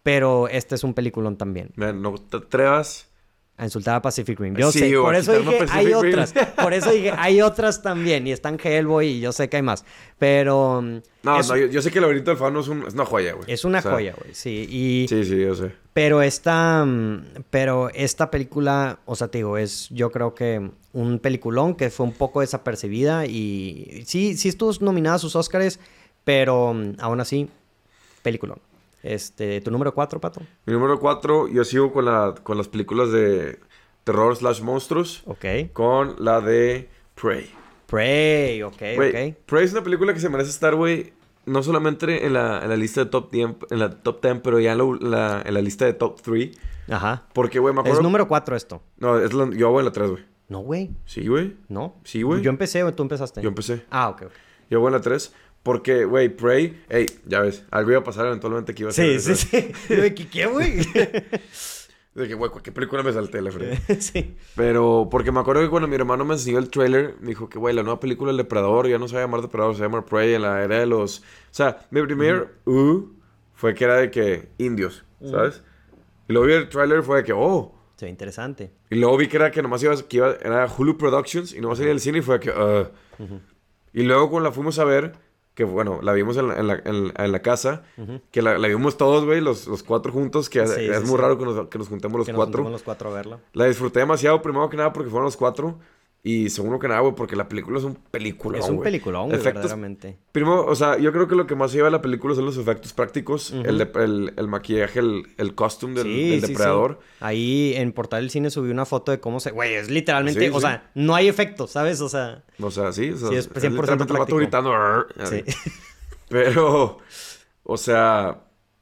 Pero este es un peliculón también. Man, no te atrevas a insultar a Pacific Rim. Yo sí, sé, por eso dije, Pacific hay Rim. otras. Por eso dije, hay otras también. Y están Hellboy y yo sé que hay más. Pero... No, es, no, yo, yo sé que el laberinto del fauno es, un, es una joya, güey. Es una o sea, joya, güey, sí. Y, sí, sí, yo sé. Pero esta... Pero esta película, o sea, te digo, es yo creo que un peliculón que fue un poco desapercibida. Y sí, sí estuvo nominada a sus Óscares, pero aún así, peliculón. Este, ¿tu número cuatro, Pato? Mi número cuatro, yo sigo con, la, con las películas de terror slash monstruos. Ok. Con la de Prey. Prey, ok, Wey, ok. Prey es una película que se merece estar, güey, no solamente en la, en la lista de top diez, en la top diez, pero ya en la, la- en la lista de top tres. Ajá. Porque, güey, me acuerdo... Es número cuatro esto. No, es la- yo voy en la tres, güey. No, güey. Sí, güey. No. Sí, güey. Yo empecé o tú empezaste. Yo empecé. Ah, ok, ok. Yo voy en la tres. Porque, güey, Prey... Ey, ya ves. Algo iba a pasar eventualmente que iba a ser. Sí, sí, sí. ¿De qué, qué, güey? De que, güey, ¿qué película me salté, la frente? Sí. Pero, porque me acuerdo que cuando mi hermano me enseñó el trailer, me dijo que, güey, la nueva película El Depredador ya no se va a llamar Depredador, se va a llamar Prey en la era de los... O sea, mi primer uh, fue que era de que indios, ¿sabes? Y luego vi el trailer fue de que, oh. Se ve interesante. Y luego vi que era que nomás iba, que iba era Hulu Productions y nomás salía del cine y fue de que, uh. Uh-huh. Y luego cuando la fuimos a ver, que bueno, la vimos en la, en la, en, en la casa, Uh-huh. que la, la vimos todos, güey, los, los cuatro juntos, que Sí, es sí, muy sí. raro que nos, que nos juntemos los Que nos cuatro. juntemos los cuatro a verla. La disfruté demasiado, primero que nada porque fueron los cuatro. Y segundo que nada, güey, porque la película es un peliculón, Es un güey. peliculón, güey, Efectos- verdaderamente. Primero, o sea, yo creo que lo que más se lleva de la película son los efectos prácticos. Ujú. el, de- el, el maquillaje, el, el costume del, Sí, del sí, depredador. sí. Ahí en Portal del Cine subí una foto de cómo se... Güey, es literalmente... Sí, o sí. sea, no hay efectos, ¿sabes? O sea... O sea, sí. O sea, Sí, es cien por ciento literalmente el vato práctico. gritando. "Arr", Sí. Pero, o sea,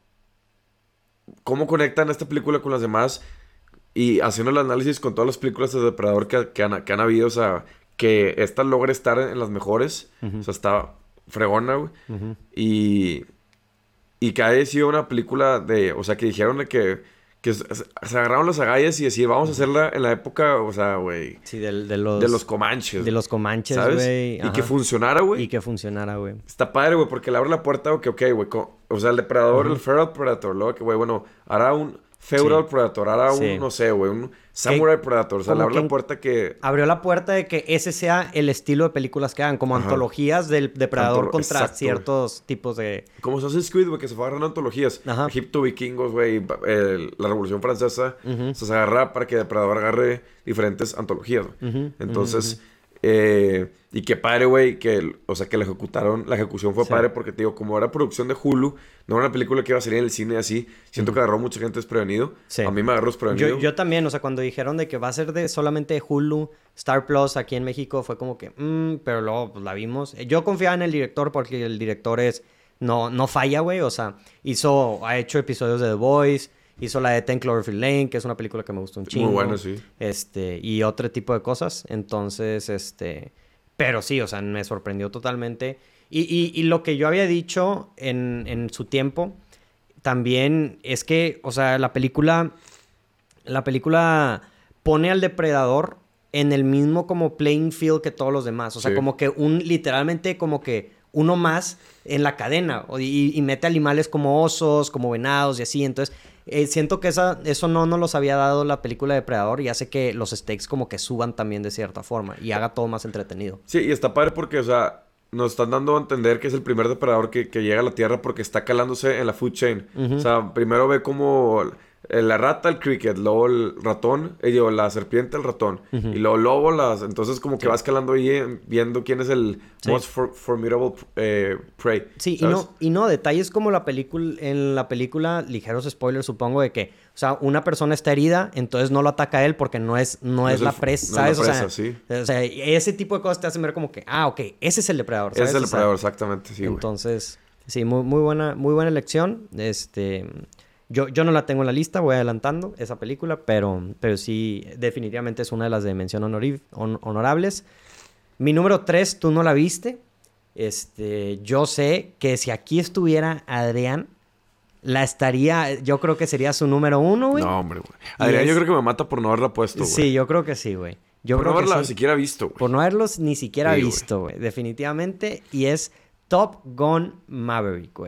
¿cómo conectan esta película con las demás? Y haciendo el análisis con todas las películas de Depredador que, que, han, que han habido, o sea, que esta logra estar en las mejores. Ujú. O sea, está fregona, güey. Ujú. Y, y que haya sido una película de, o sea, que dijeron de que, que se, se agarraron las agallas y decir, vamos a hacerla en la época, o sea, güey, Sí, del- de, los... de los comanches. De los comanches, ¿sabes? güey. Y Ajá. que funcionara, güey. Y que funcionara, güey. Está padre, güey, porque le abre la puerta, ok, ok, güey. co- O sea, el depredador, Ujú. el feral predator, luego que, güey, bueno, hará un feudal Sí. predator, hará Sí. un, no sé, güey, un samurai predator. O sea, le como abre la que- puerta que... Abrió la puerta de que ese sea el estilo de películas que hagan. Como Ajá. antologías del depredador Antolo- contra exacto, ciertos tipos de... Como Assassin's Creed, güey, que se fue agarrando antologías. Ajá. Egipto, vikingos, güey, ba- el- la Revolución Francesa. Ujú. O sea, se agarra para que Depredador agarre diferentes antologías, güey. Ujú, Entonces, ujú, eh, y qué padre, güey, que, o sea, que la ejecutaron, la ejecución fue Sí. padre porque, te digo, como era producción de Hulu, no era una película que iba a salir en el cine así, siento Ujú. que agarró mucha gente desprevenido. Sí. A mí me agarró desprevenido. Yo, yo también, o sea, cuando dijeron de que va a ser de solamente Hulu, Star Plus aquí en México, fue como que, mm, pero luego pues, la vimos. Yo confiaba en el director porque el director es, no, no falla, güey, o sea, hizo, ha hecho episodios de The Voice, hizo la de Ten Cloverfield Lane, que es una película que me gustó un chingo. Muy buena, sí. Este, y otro tipo de cosas, entonces, este, pero sí, o sea, me sorprendió totalmente. Y, y, y lo que yo había dicho en, en su tiempo, también es que, o sea, la película, la película pone al depredador en el mismo como playing field que todos los demás. O sea, Sí. como que un, literalmente como que uno más en la cadena. O- Y, y mete animales como osos, como venados y así. Entonces, eh, siento que esa, eso no nos los había dado la película de Depredador y hace que los stakes como que suban también de cierta forma y haga todo más entretenido. Sí, y está padre porque, o sea, nos están dando a entender que es el primer depredador que, que llega a la Tierra porque está calándose en la food chain. Ujú. O sea, primero ve como eh, la rata, el cricket, luego el ratón, eh, digo, la serpiente, el ratón, Ujú. y luego lobo, las... Entonces como que Sí. va escalando ahí eh, viendo quién es el Sí. most for- formidable eh, prey. Sí, y ¿sabes? no, y no, detalles como la película, en la película, ligeros spoilers supongo de que, o sea, una persona está herida, entonces no lo ataca a él porque no es, no, es, el la fu- presa, no es ¿sabes? la O sea, presa, sí. o sea, ese tipo de cosas te hacen ver como que, ah, ok, ese es el depredador, Ese ¿sabes? es el O sea, depredador, exactamente, sí, güey. entonces, sí, muy, muy buena, muy buena elección. Este, yo, yo no la tengo en la lista, voy adelantando esa película, pero, pero sí, definitivamente es una de las de mención honori- hon- honorables. Mi número tres, tú no la viste. Este, yo sé que si aquí estuviera Adrián, la estaría, yo creo que sería su número uno, güey. No, hombre, güey. Y Adrián, es- yo creo que me mata por no haberla puesto, güey. Sí, yo creo que sí, güey. Yo por creo no que haberla sí. siquiera visto, güey. Por no haberlos ni siquiera Sí, güey. visto, güey. Definitivamente. Y es Top Gun Maverick, güey.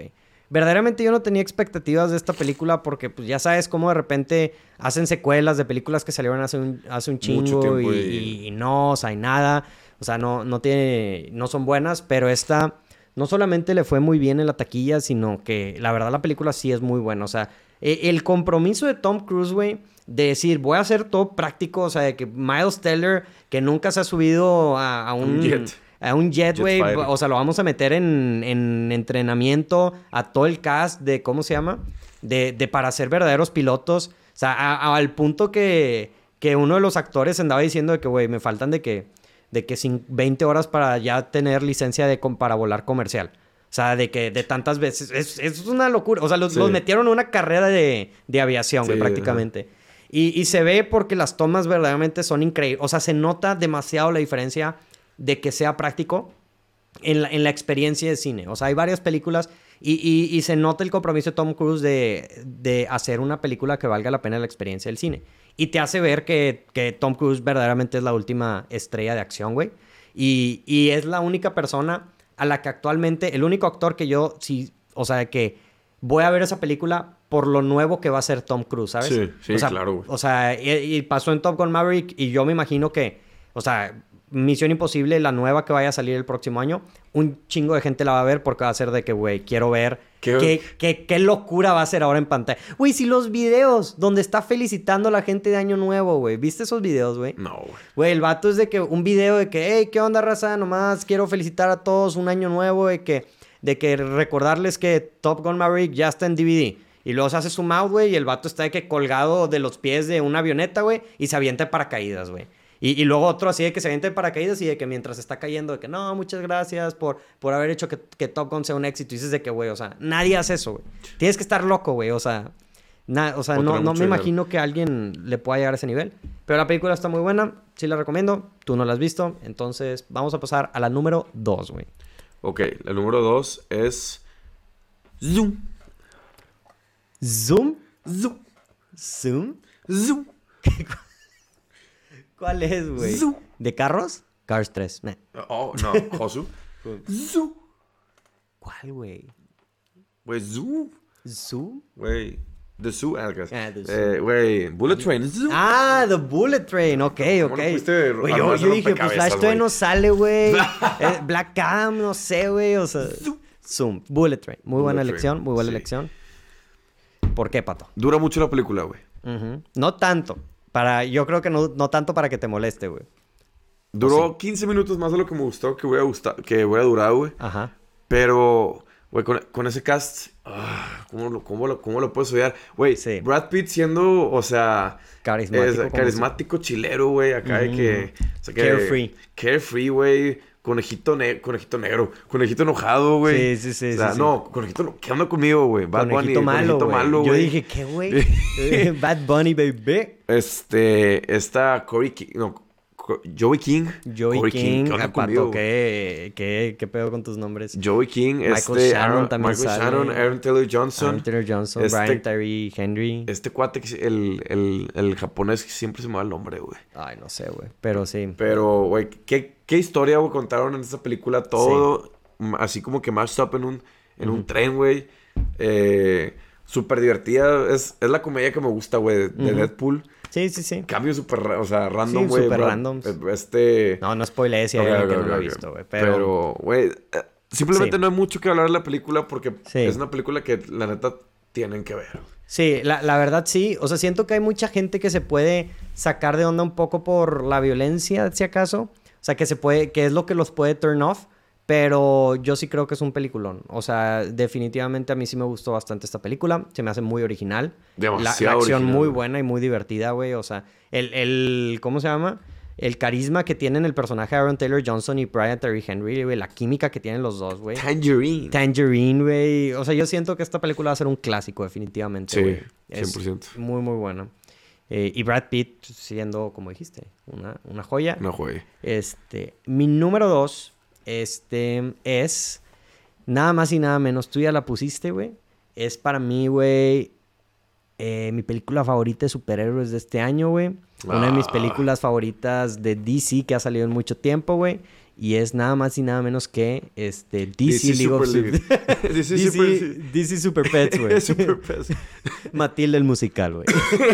verdaderamente yo no tenía expectativas de esta película porque, pues, ya sabes cómo de repente hacen secuelas de películas que salieron hace un, hace un chingo y, y... y no, o sea, hay nada. O sea, no, no tiene... No son buenas, pero esta... No solamente le fue muy bien en la taquilla, sino que la verdad la película sí es muy buena. O sea, el compromiso de Tom Cruise, güey, de decir, voy a hacer todo práctico. O sea, de que Miles Teller, que nunca se ha subido a, a un... un jet. A un jet, güey. O sea, lo vamos a meter en, en entrenamiento a todo el cast de... ¿Cómo se llama? De, de para ser verdaderos pilotos. O sea, a, a, al punto que, que uno de los actores andaba diciendo de que, güey, me faltan de que... De que sin veinte horas para ya tener licencia de, para volar comercial. O sea, de que de tantas veces... Es, es una locura. O sea, los, sí. los metieron en una carrera de, de aviación, güey, sí, prácticamente. Y, y se ve porque las tomas verdaderamente son increíbles. O sea, se nota demasiado la diferencia de que sea práctico en la, en la experiencia de cine. O sea, hay varias películas y, y, y se nota el compromiso de Tom Cruise de, de hacer una película que valga la pena la experiencia del cine. Y te hace ver que, que Tom Cruise verdaderamente es la última estrella de acción, güey. Y, y es la única persona a la que actualmente... El único actor que yo... sí, o sea, que voy a ver esa película por lo nuevo que va a ser Tom Cruise, ¿sabes? Sí, sí, o sea, claro, güey. O sea, y, y pasó en Top Gun Maverick y yo me imagino que... O sea... Misión Imposible, la nueva que vaya a salir el próximo año, un chingo de gente la va a ver porque va a ser de que, güey, quiero ver qué, qué, qué, qué locura va a ser ahora en pantalla. Güey, si los videos donde está felicitando a la gente de Año Nuevo, güey, ¿viste esos videos, güey? No, güey. Güey, el vato es de que un video de que, hey, ¿qué onda, raza? Nomás quiero felicitar a todos un año nuevo, de que, de que recordarles que Top Gun Maverick ya está en D V D. Y luego se hace zoom out, güey, y el vato está de que colgado de los pies de una avioneta, güey, y se avienta de paracaídas, güey. Y, y luego otro así de que se avienta de paracaídas y de que mientras está cayendo de que no, muchas gracias por, por haber hecho que, que Top Gun sea un éxito. Y dices de que, güey, o sea, nadie hace eso, güey. Tienes que estar loco, güey, o sea... Na, o sea, no, no me imagino nivel. que a alguien le pueda llegar a ese nivel. Pero la película está muy buena, sí la recomiendo. Tú no la has visto, entonces vamos a pasar a la número dos, güey. Ok, la número dos es... Zoom. ¿Zoom? Zoom. ¿Zoom? Zoom. ¿Cuál es, güey? ¿De carros? Cars tres. Nah. Oh, no. ¿Josu? Zoom. ¿Cuál, güey? Güey, Zoom. ¿Zoom? Güey. The Zoo, ah, ah, the eh, güey, Bullet Train. Zoom. Ah, The Bullet Train, ok, ok. Wey, yo, yo dije, pues Flash todavía no sale, güey. eh, Black Adam, no sé, güey. O sea, Zoom. Zoom. Bullet Train. Muy Bullet buena Train. elección, muy buena sí. elección. ¿Por qué, Pato? Dura mucho la película, güey. Uh-huh. No tanto. Para, yo creo que no, no tanto para que te moleste, güey. Duró sí? quince minutos más de lo que me gustó que hubiera, gustado, que hubiera durado, güey. Ajá. Pero, güey, con, con ese cast... Ah, ¿cómo, lo, cómo, lo, ¿Cómo lo puedes odiar? Güey, sí. Brad Pitt siendo, o sea... Carismático. Es, carismático, chilero, güey. Acá de uh-huh. que, o sea, que... Carefree. Carefree, güey. Conejito, ne conejito negro. Conejito enojado, güey. Sí, sí, sí. O sea, sí, no, sí. conejito... ¿Qué onda conmigo, güey? Bad conejito Bunny. Malo, conejito malo, güey. Yo dije, ¿qué, güey? Bad Bunny, baby. Este... Esta Corey King... No... Joey King. Joey Corey King. ¿Qué, Pato, ¿qué, qué, ¿Qué pedo con tus nombres? Joey King. Michael este, Shannon Aaron, también Michael sale. Shannon, Aaron Taylor Johnson. Aaron Taylor Johnson, este, Brian Tyree Henry. Este cuate, el, el, el japonés que siempre se me va el nombre, güey. Ay, no sé, güey. Pero sí. Pero, güey, ¿qué, qué historia, güey, contaron en esta película? Todo sí. así como que mashed up en un, en uh-huh. un tren, güey. Eh, súper divertida. Es, es la comedia que me gusta, güey, de uh-huh. Deadpool. Sí, sí, sí. Cambio súper, o sea, random, güey. Sí, súper random. Este... No, no spoilees si hay alguien que no lo ha visto, güey. Pero, güey, simplemente sí. no hay mucho que hablar de la película porque sí. es una película que, la neta, tienen que ver. Sí, la, la verdad sí. O sea, siento que hay mucha gente que se puede sacar de onda un poco por la violencia, si acaso. O sea, que se puede, que es lo que los puede turn off. Pero yo sí creo que es un peliculón. O sea, definitivamente a mí sí me gustó bastante esta película. Se me hace muy original. Demasiado La, la acción original. muy buena y muy divertida, güey. O sea, el, el... ¿Cómo se llama? El carisma que tienen el personaje de Aaron Taylor Johnson y Brian Tyree Henry, güey. La química que tienen los dos, güey. Tangerine. Tangerine, güey. O sea, yo siento que esta película va a ser un clásico, definitivamente, güey. Sí, cien por ciento. Es muy, muy buena. Eh, y Brad Pitt siendo, como dijiste, una, una joya. Una joya. Este, mi número dos... Este es nada más y nada menos. Tú ya la pusiste, güey. Es para mí, güey, eh, mi película favorita de superhéroes de este año, güey. Ah. Una de mis películas favoritas de D C que ha salido en mucho tiempo, güey. Y es nada más y nada menos que este, D C, D C League of Super League. Super... D C D C, Super... D C Super Pets, güey. Super Pets. Matilda el musical, güey.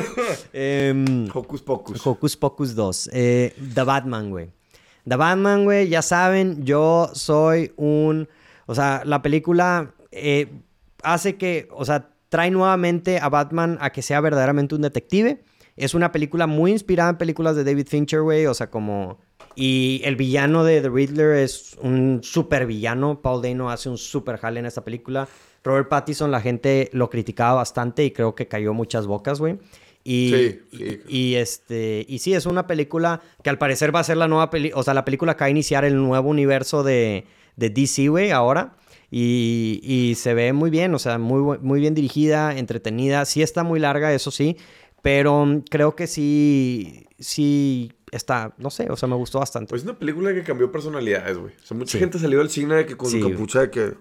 eh, Hocus Pocus. Hocus Pocus dos. Eh, The Batman, güey. The Batman, güey, ya saben, yo soy un... O sea, la película eh, hace que... O sea, trae nuevamente a Batman a que sea verdaderamente un detective. Es una película muy inspirada en películas de David Fincher, güey. O sea, como... Y el villano de The Riddler es un super villano. Paul Dano hace un super jale en esta película. Robert Pattinson, la gente lo criticaba bastante y creo que cayó muchas bocas, güey. Y, sí, sí. Y, y, este, y sí, es una película que al parecer va a ser la nueva película. O sea, la película que va a iniciar el nuevo universo de, de D C, güey, ahora. Y, y se ve muy bien, o sea, muy, muy bien dirigida, entretenida. Sí está muy larga, eso sí. Pero creo que sí, sí está, no sé, o sea, me gustó bastante. Pues es una película que cambió personalidades, güey. O sea, mucha sí. gente salió del cine de que con sí, su capucha de que...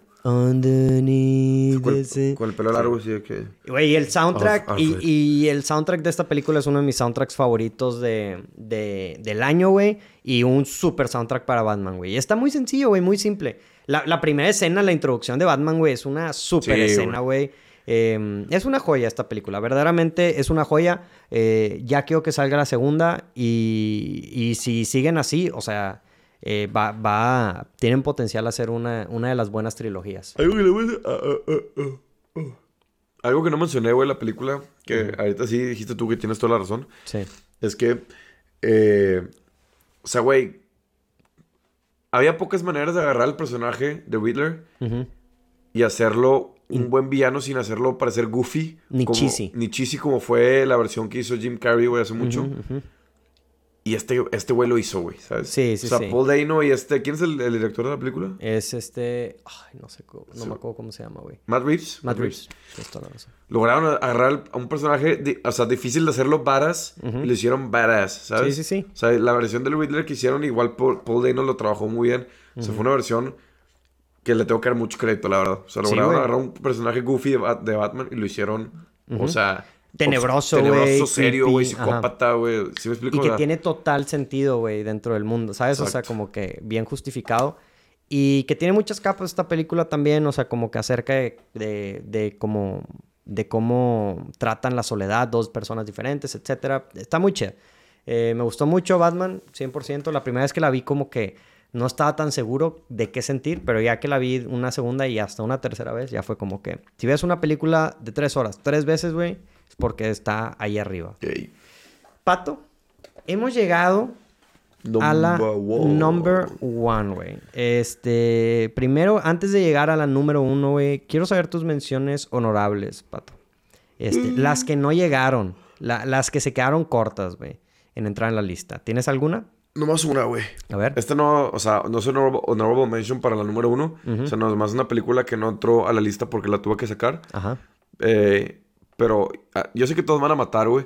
Underneath con, ese... con el pelo largo, sí, de que... Güey, y el soundtrack, Oh, y, y el soundtrack de esta película es uno de mis soundtracks favoritos de, de, del año, güey. Y un super soundtrack para Batman, güey. Está muy sencillo, güey, muy simple. La, la primera escena, la introducción de Batman, güey, es una super sí, escena, güey. Eh, es una joya esta película, verdaderamente es una joya. Eh, ya quiero que salga la segunda y, y si siguen así, o sea, eh, va, va, tienen potencial a ser una, una de las buenas trilogías. Algo que, le voy a... uh, uh, uh, uh. Algo que no mencioné, güey, la película, que uh-huh. ahorita sí dijiste tú que tienes toda la razón. Sí. Es que, eh, o sea, güey, había pocas maneras de agarrar el personaje de Riddler uh-huh. y hacerlo un buen villano sin hacerlo parecer goofy. Ni como, cheesy. Ni cheesy como fue la versión que hizo Jim Carrey, güey, hace mucho. Uh-huh, uh-huh. Y este este güey lo hizo, güey, ¿sabes? Sí, sí, sí. O sea, sí. Paul Dano y este... ¿Quién es el, el director de la película? Es este... Ay, no sé, cómo, no sí. me acuerdo cómo se llama, güey. Matt Reeves. Matt Reeves. Reeves. Lograron agarrar a un personaje, de, o sea, difícil de hacerlo badass, uh-huh. y lo hicieron badass, ¿sabes? Sí, sí, sí. O sea, la versión del Riddler que hicieron, igual Paul, Paul Dano lo trabajó muy bien. Uh-huh. O sea, fue una versión... que le tengo que dar mucho crédito, la verdad. O sea, lograron sí, agarrar un personaje goofy de, de Batman y lo hicieron, uh-huh. o sea... Tenebroso, güey. Tenebroso, serio, güey. Psicópata, güey. ¿Sí me explico? Y que o sea, tiene total sentido, güey, dentro del mundo, ¿sabes? Exacto. O sea, como que bien justificado. Y que tiene muchas capas esta película también, o sea, como que acerca de, de, de cómo... de cómo tratan la soledad, dos personas diferentes, etcétera. Está muy chida. Eh, me gustó mucho Batman, cien por ciento. La primera vez que la vi como que... no estaba tan seguro de qué sentir, pero ya que la vi una segunda y hasta una tercera vez, ya fue como que... Si ves una película de tres horas, tres veces, güey, es porque está ahí arriba. Okay. Pato, hemos llegado number a la one. number one, güey. Este... Primero, antes de llegar a la número uno, güey, quiero saber tus menciones honorables, Pato. Este, mm. Las que no llegaron, la, las que se quedaron cortas, güey, en entrar en la lista. ¿Tienes alguna? Nomás una, güey. A ver. Esta no, o sea, no es un honorable, honorable mention para la número uno. Uh-huh. O sea, nomás es una película que no entró a la lista porque la tuve que sacar. Ajá. Eh, pero uh, yo sé que todos van a matar, güey.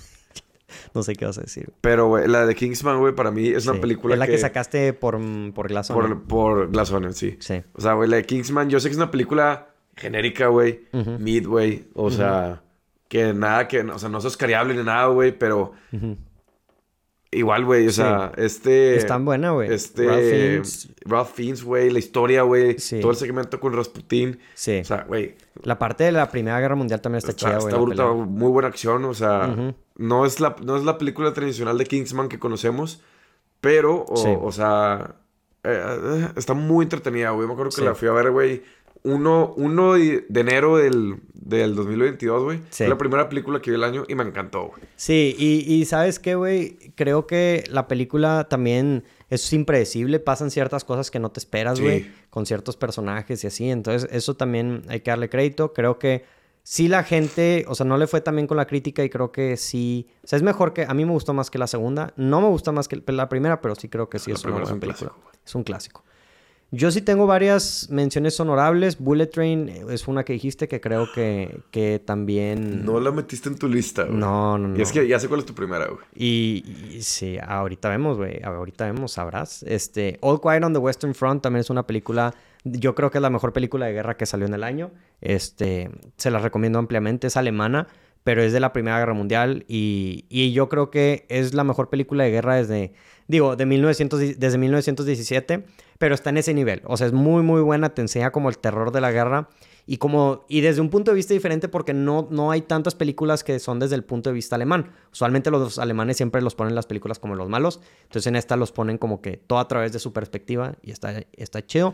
No sé qué vas a decir. Pero, güey, la de Kingsman, güey, para mí es sí. una película que... Es la que... que sacaste por, por Glass Onion. Por, por Glass Onion, sí. Sí. O sea, güey, la de Kingsman, yo sé que es una película genérica, güey. Uh-huh. Mid, güey. O uh-huh. sea, que nada que... O sea, no es oscariable ni nada, güey, pero... Uh-huh. Igual, güey, o sí. sea, este... Es tan buena, güey. Este... Ralph Fiennes. Ralph Fiennes, güey. La historia, güey. Sí. Todo el segmento con Rasputin. Sí. O sea, güey... La parte de la Primera Guerra Mundial también está, está chida, güey. Está brutal. Muy buena acción, o sea... Uh-huh. No es, la, no es la película tradicional de Kingsman que conocemos. Pero, o, sí. o sea... Eh, está muy entretenida, güey. Me acuerdo que sí. la fui a ver, güey... Uno, uno de enero del, del dos mil veintidós, güey. Sí. Fue la primera película que vi el año y me encantó, güey. Sí, y, y ¿sabes qué, güey? Creo que la película también es impredecible. Pasan ciertas cosas que no te esperas, güey. Sí. Con ciertos personajes y así. Entonces, eso también hay que darle crédito. Creo que sí la gente... O sea, no le fue tan bien con la crítica y creo que sí... O sea, es mejor que... A mí me gustó más que la segunda. No me gusta más que la primera, pero sí creo que sí la es una buena es un película. Clásico, es un clásico. Yo sí tengo varias menciones honorables. Bullet Train es una que dijiste que creo que, que también... No la metiste en tu lista, güey. No, no, no. Y es que ya sé cuál es tu primera, güey. Y, y sí, ahorita vemos, güey. Ahorita vemos, sabrás. Este, All Quiet on the Western Front también es una película... Yo creo que es la mejor película de guerra que salió en el año. Este, se la recomiendo ampliamente. Es alemana. pero es de la Primera Guerra Mundial y, y yo creo que es la mejor película de guerra desde, digo, de mil novecientos, desde mil novecientos diecisiete, pero está en ese nivel. O sea, es muy, muy buena, te enseña como el terror de la guerra y como y desde un punto de vista diferente porque no, no hay tantas películas que son desde el punto de vista alemán. Usualmente los alemanes siempre los ponen las películas como los malos, entonces en esta los ponen como que todo a través de su perspectiva y está, está chido.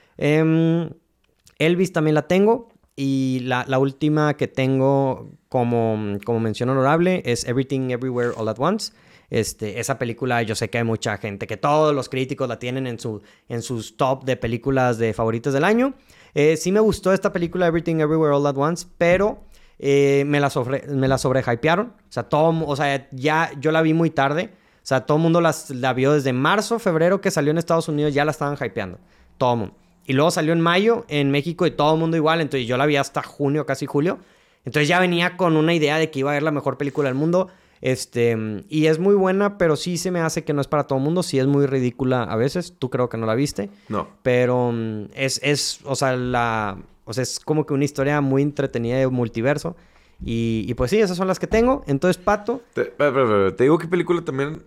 Eh, Elvis también la tengo. Y la, la última que tengo como, como mención honorable es Everything Everywhere All at Once. Este, esa película, yo sé que hay mucha gente, que todos los críticos la tienen en, su, en sus top de películas de favoritas del año. Eh, sí me gustó esta película Everything Everywhere All at Once, pero eh, me la sobre, me la sobrehypearon. O sea, todo, o sea, ya yo la vi muy tarde. O sea, todo el mundo las, la vio desde marzo, febrero que salió en Estados Unidos, ya la estaban hypeando. Todo el mundo. Y luego salió en mayo en México y todo el mundo igual. Entonces yo la vi hasta junio, casi julio. Entonces ya venía con una idea de que iba a ser la mejor película del mundo. Este, y es muy buena, pero sí se me hace que no es para todo el mundo. Sí es muy ridícula a veces. Tú creo que no la viste. No. Pero um, es, es, o sea, la, o sea, es como que una historia muy entretenida de multiverso. Y, y pues sí, esas son las que tengo. Entonces, Pato. Te, espera, espera, espera. Te digo que película también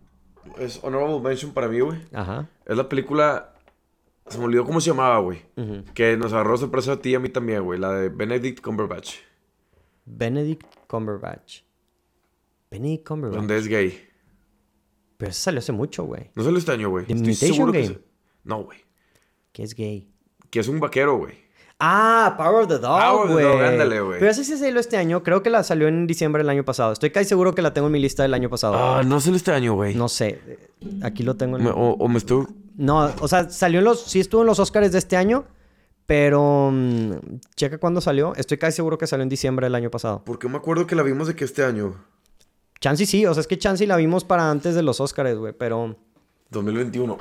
es honorable mention para mí, güey. Ajá. Es la película... Se me olvidó cómo se llamaba, güey. Uh-huh. Que nos agarró sorpresa a ti y a mí también, güey. La de Benedict Cumberbatch. Benedict Cumberbatch. Benedict Cumberbatch. Donde es gay. Pero eso salió hace mucho, güey. No salió este año, güey. The Estoy Imitation seguro Game. que... se- No, güey. Que es gay. Que es un vaquero, güey. Ah, Power of the Dog, Power of the güey. Dog, ándale, güey. Pero esa sí salió este año. Creo que la salió en diciembre del año pasado. Estoy casi seguro que la tengo en mi lista del año pasado. Ah, no salió este año, güey. No sé. Aquí lo tengo en... Me- o, o me estoy... No, o sea, salió en los... Sí estuvo en los Oscars de este año, pero... mm, checa cuándo salió. Estoy casi seguro que salió en diciembre del año pasado. Porque me acuerdo que la vimos de que este año. Chansey sí. O sea, es que Chansey la vimos para antes de los Oscars, güey. Pero... dos mil veintiuno.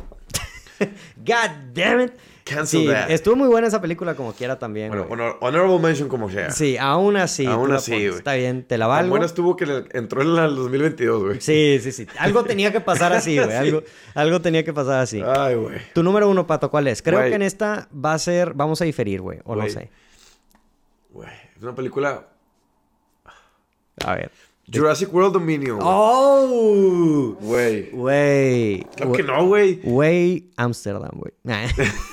God damn it. Cancel Sí, that. estuvo muy buena esa película como quiera también, Bueno, güey. honor- honorable mention como sea. Sí, aún así. Aún tú la así, pones. güey. Está bien, te la Tan valgo. buena estuvo que le- entró en la del dos mil veintidós, güey. Sí, sí, sí. Algo tenía que pasar así, güey. Sí. Algo, algo tenía que pasar así. Ay, güey. Tu número uno, Pato, ¿cuál es? Creo Güey. que en esta va a ser... Vamos a diferir, güey. O no Güey. sé. Güey. Es una película... A ver. Jurassic World Dominion, güey. ¡Oh! Güey. Güey. Claro que no, güey. Güey, Amsterdam, güey. Nah.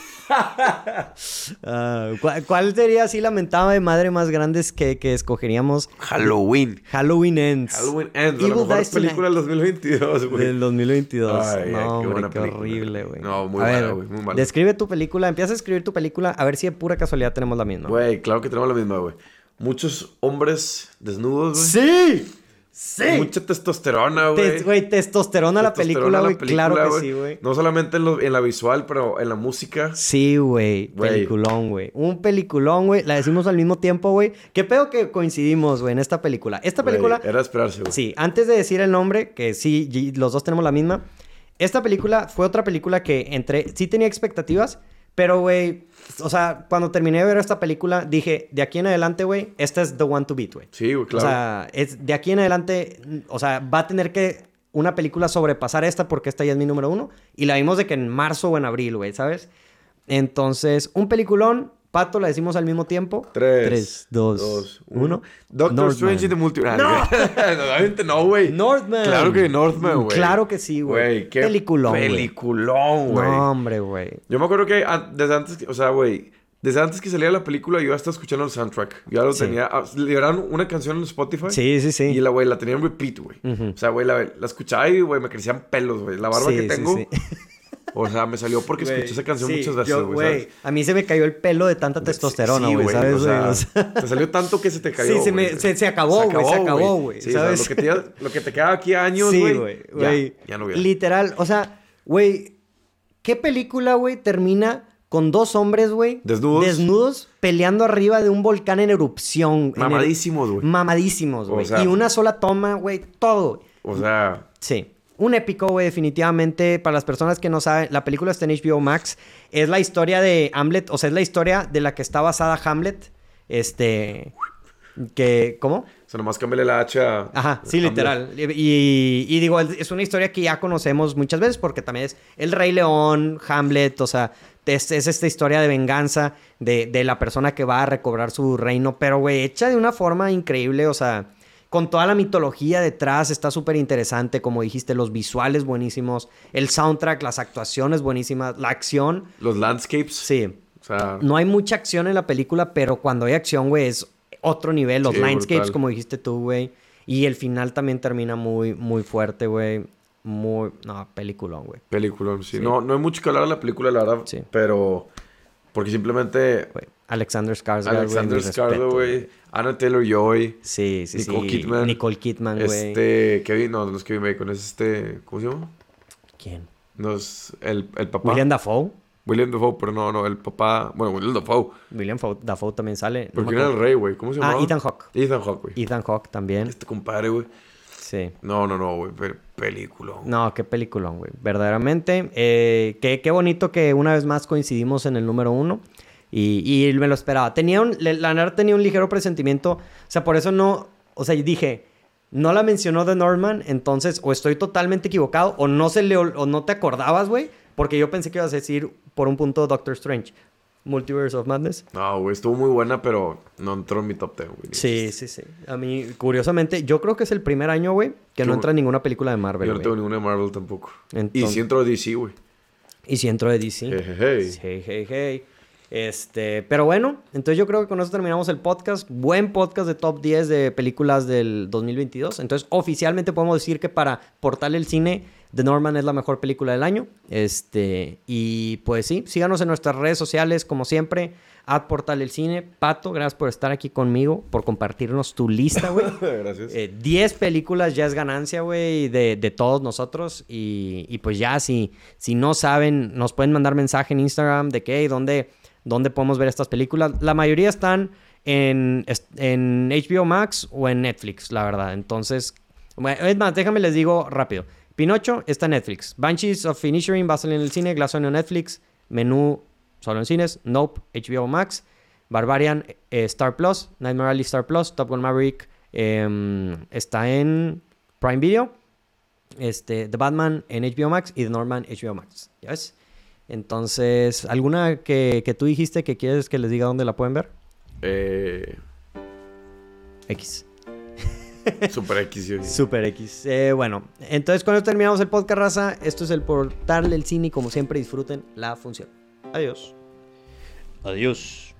Ah, ¿cuál, cuál sería así la mentada de madre más grandes que, que escogeríamos? Halloween. Halloween Ends. Halloween Ends. La Evil mejor Dies película del dos mil veintidós, güey. Del dos mil veintidós. Ay, no, ay, qué hombre, buena qué película, horrible, güey. güey. No, muy A mala, ver, güey, muy mala. describe tu película. Empieza a escribir tu película a ver si de pura casualidad tenemos la misma. Güey, claro que tenemos la misma, güey. Muchos hombres desnudos, güey. ¡Sí! ¡Sí! Mucha testosterona, Te- güey. Güey, testosterona la película, Testosterona güey. la película, Claro que sí, güey. No solamente en, lo- en la visual, pero en la música. Sí, güey. Güey. Peliculón, güey. Un peliculón, güey. La decimos al mismo tiempo, güey. Qué pedo que coincidimos, güey, en esta película. Esta Güey, película... era de esperarse, güey. Sí, antes de decir el nombre, que sí, y- los dos tenemos la misma. Esta película fue otra película que entré... Sí tenía expectativas, pero, güey... O sea, cuando terminé de ver esta película, dije... De aquí en adelante, güey, esta es the one to beat, güey. Sí, güey, claro. O sea, es, de aquí en adelante... O sea, va a tener que... Una película sobrepasar esta porque esta ya es mi número uno. Y la vimos de que en marzo o en abril, güey, ¿sabes? Entonces, un peliculón... Pato, la decimos al mismo tiempo. Tres, Tres, dos, dos, uno. uno. Doctor Northman. Strange in the Multiverse. ¡No! Obviamente no, güey. Northman. Claro que Northman, güey. Claro que sí, güey. Güey, qué Peliculón, güey. Peliculón, güey. No, hombre, güey. Yo me acuerdo que an- desde antes, que- o sea, güey, desde antes que saliera la película, yo ya estaba escuchando el soundtrack. Yo ya lo Sí. tenía. ah, liberaron una canción en Spotify. Sí, sí, sí. Y la, güey, la tenía en repeat, güey. Ujú. O sea, güey, la, la escuchaba y, güey, me crecían pelos, güey. La barba Sí, que sí, tengo. sí. O sea, me salió porque Güey, escuché esa canción sí, muchas veces, yo, güey. güey. A mí se me cayó el pelo de tanta testosterona, Sí, güey, ¿sabes, O güey? sea, O sea, te salió tanto que se te cayó, Sí, se me- güey. se- se acabó, güey, se acabó, güey, Sí, o sea, ¿sabes? lo que te, iba- lo que te quedaba aquí años, sí, güey. güey, ya, güey. ya no hubiera. Literal, o sea, güey, ¿qué película, güey, termina con dos hombres, güey? Desnudos. Desnudos peleando arriba de un volcán en erupción. en er- Mamadísimos, güey. Mamadísimos, O güey. sea- Y una sola toma, güey, todo, güey. O sea, Sí. Un épico, güey, definitivamente. Para las personas que no saben, la película está en H B O Max. Es la historia de Hamlet, o sea, es la historia de la que está basada Hamlet. Este... Que... ¿Cómo? o sea, nomás cámbiale la H a... Ajá, sí, a literal. Y, y digo, es una historia que ya conocemos muchas veces porque también es El Rey León, Hamlet, o sea, es, es esta historia de venganza de, de la persona que va a recobrar su reino. Pero, güey, hecha de una forma increíble, o sea... Con toda la mitología detrás, está súper interesante, como dijiste, los visuales buenísimos, el soundtrack, las actuaciones buenísimas, la acción. Los landscapes. Sí. O sea... No hay mucha acción en la película, pero cuando hay acción, güey, es otro nivel. Los sí, landscapes, brutal. como dijiste tú, güey. Y el final también termina muy, muy fuerte, güey. Muy... No, peliculón, güey. Peliculón, sí. Sí. No, no hay mucho que hablar de la película, la verdad. Sí. Pero... Porque simplemente... Güey, Alexander Skarsgård, Alexander güey, mi Skarsgård, respeto, güey. Anna Taylor-Joy. Sí, sí, Nicole sí. Kidman. Nicole Kidman, güey. Este... Kevin... No, no es Kevin Bacon. Es este... ¿Cómo se llama? ¿Quién? No es el, el papá. William Dafoe. William Dafoe, pero no, no. El papá... Bueno, William Dafoe. William Fo- Dafoe también sale. ¿Por no quién me era el acuerdo. rey, güey? ¿Cómo se llama? Ah, Ethan Hawke. Ethan Hawke, güey. Ethan Hawke también. Este compadre, güey. Sí. No, no, no, güey. Pe- película. No, qué peliculón, güey. Verdaderamente. Eh, qué, qué bonito que una vez más coincidimos en el número uno. Y, y me lo esperaba. Tenía un... le- La neta tenía un ligero presentimiento. O sea, por eso no... O sea, dije... No la mencionó The Northman. Entonces, o estoy totalmente equivocado. O no se le... ol- O no te acordabas, güey. Porque yo pensé que ibas a decir por un punto Doctor Strange. Multiverse of Madness. No, güey. Estuvo muy buena, pero no entró en mi top ten, güey. Sí, sí, sí. A mí, curiosamente, yo creo que es el primer año, güey, que no Yo- entra en ninguna película de Marvel, Yo no güey. tengo ninguna de Marvel tampoco. Y Entonces- sí entró D C, güey. Y si entro de D C. Hey, hey, hey. Hey, hey, hey. Este, pero bueno, entonces yo creo que con eso terminamos el podcast. Buen podcast de top diez de películas del dos mil veintidós. Entonces, oficialmente podemos decir que para Portal del Cine, The Northman es la mejor película del año. Este, y pues sí, síganos en nuestras redes sociales, como siempre, at Portal del Cine. Pato, gracias por estar aquí conmigo, por compartirnos tu lista, güey. Gracias. Eh, diez películas ya es ganancia, güey, de, de todos nosotros. Y, y pues ya, si, si no saben, nos pueden mandar mensaje en Instagram de que, hey, ¿dónde, ¿dónde podemos ver estas películas? La mayoría están en, en H B O Max o en Netflix, la verdad. Entonces, bueno, es más, déjame les digo rápido. Pinocho está en Netflix. Banshees of Inisherin va a salir en el cine. Glass Onion Netflix. Menú solo en cines. Nope, H B O Max. Barbarian, eh, Star Plus. Nightmare Alley, Star Plus. Top Gun Maverick eh, está en Prime Video. Este, The Batman en H B O Max y The Northman H B O Max. ¿Ya ves? Entonces, ¿alguna que, que tú dijiste que quieres que les diga dónde la pueden ver? Eh, X. Super X, yo. Super X. Eh, bueno, entonces con esto terminamos el podcast, raza. Esto es el Portal del Cine y como siempre disfruten la función. Adiós. Adiós.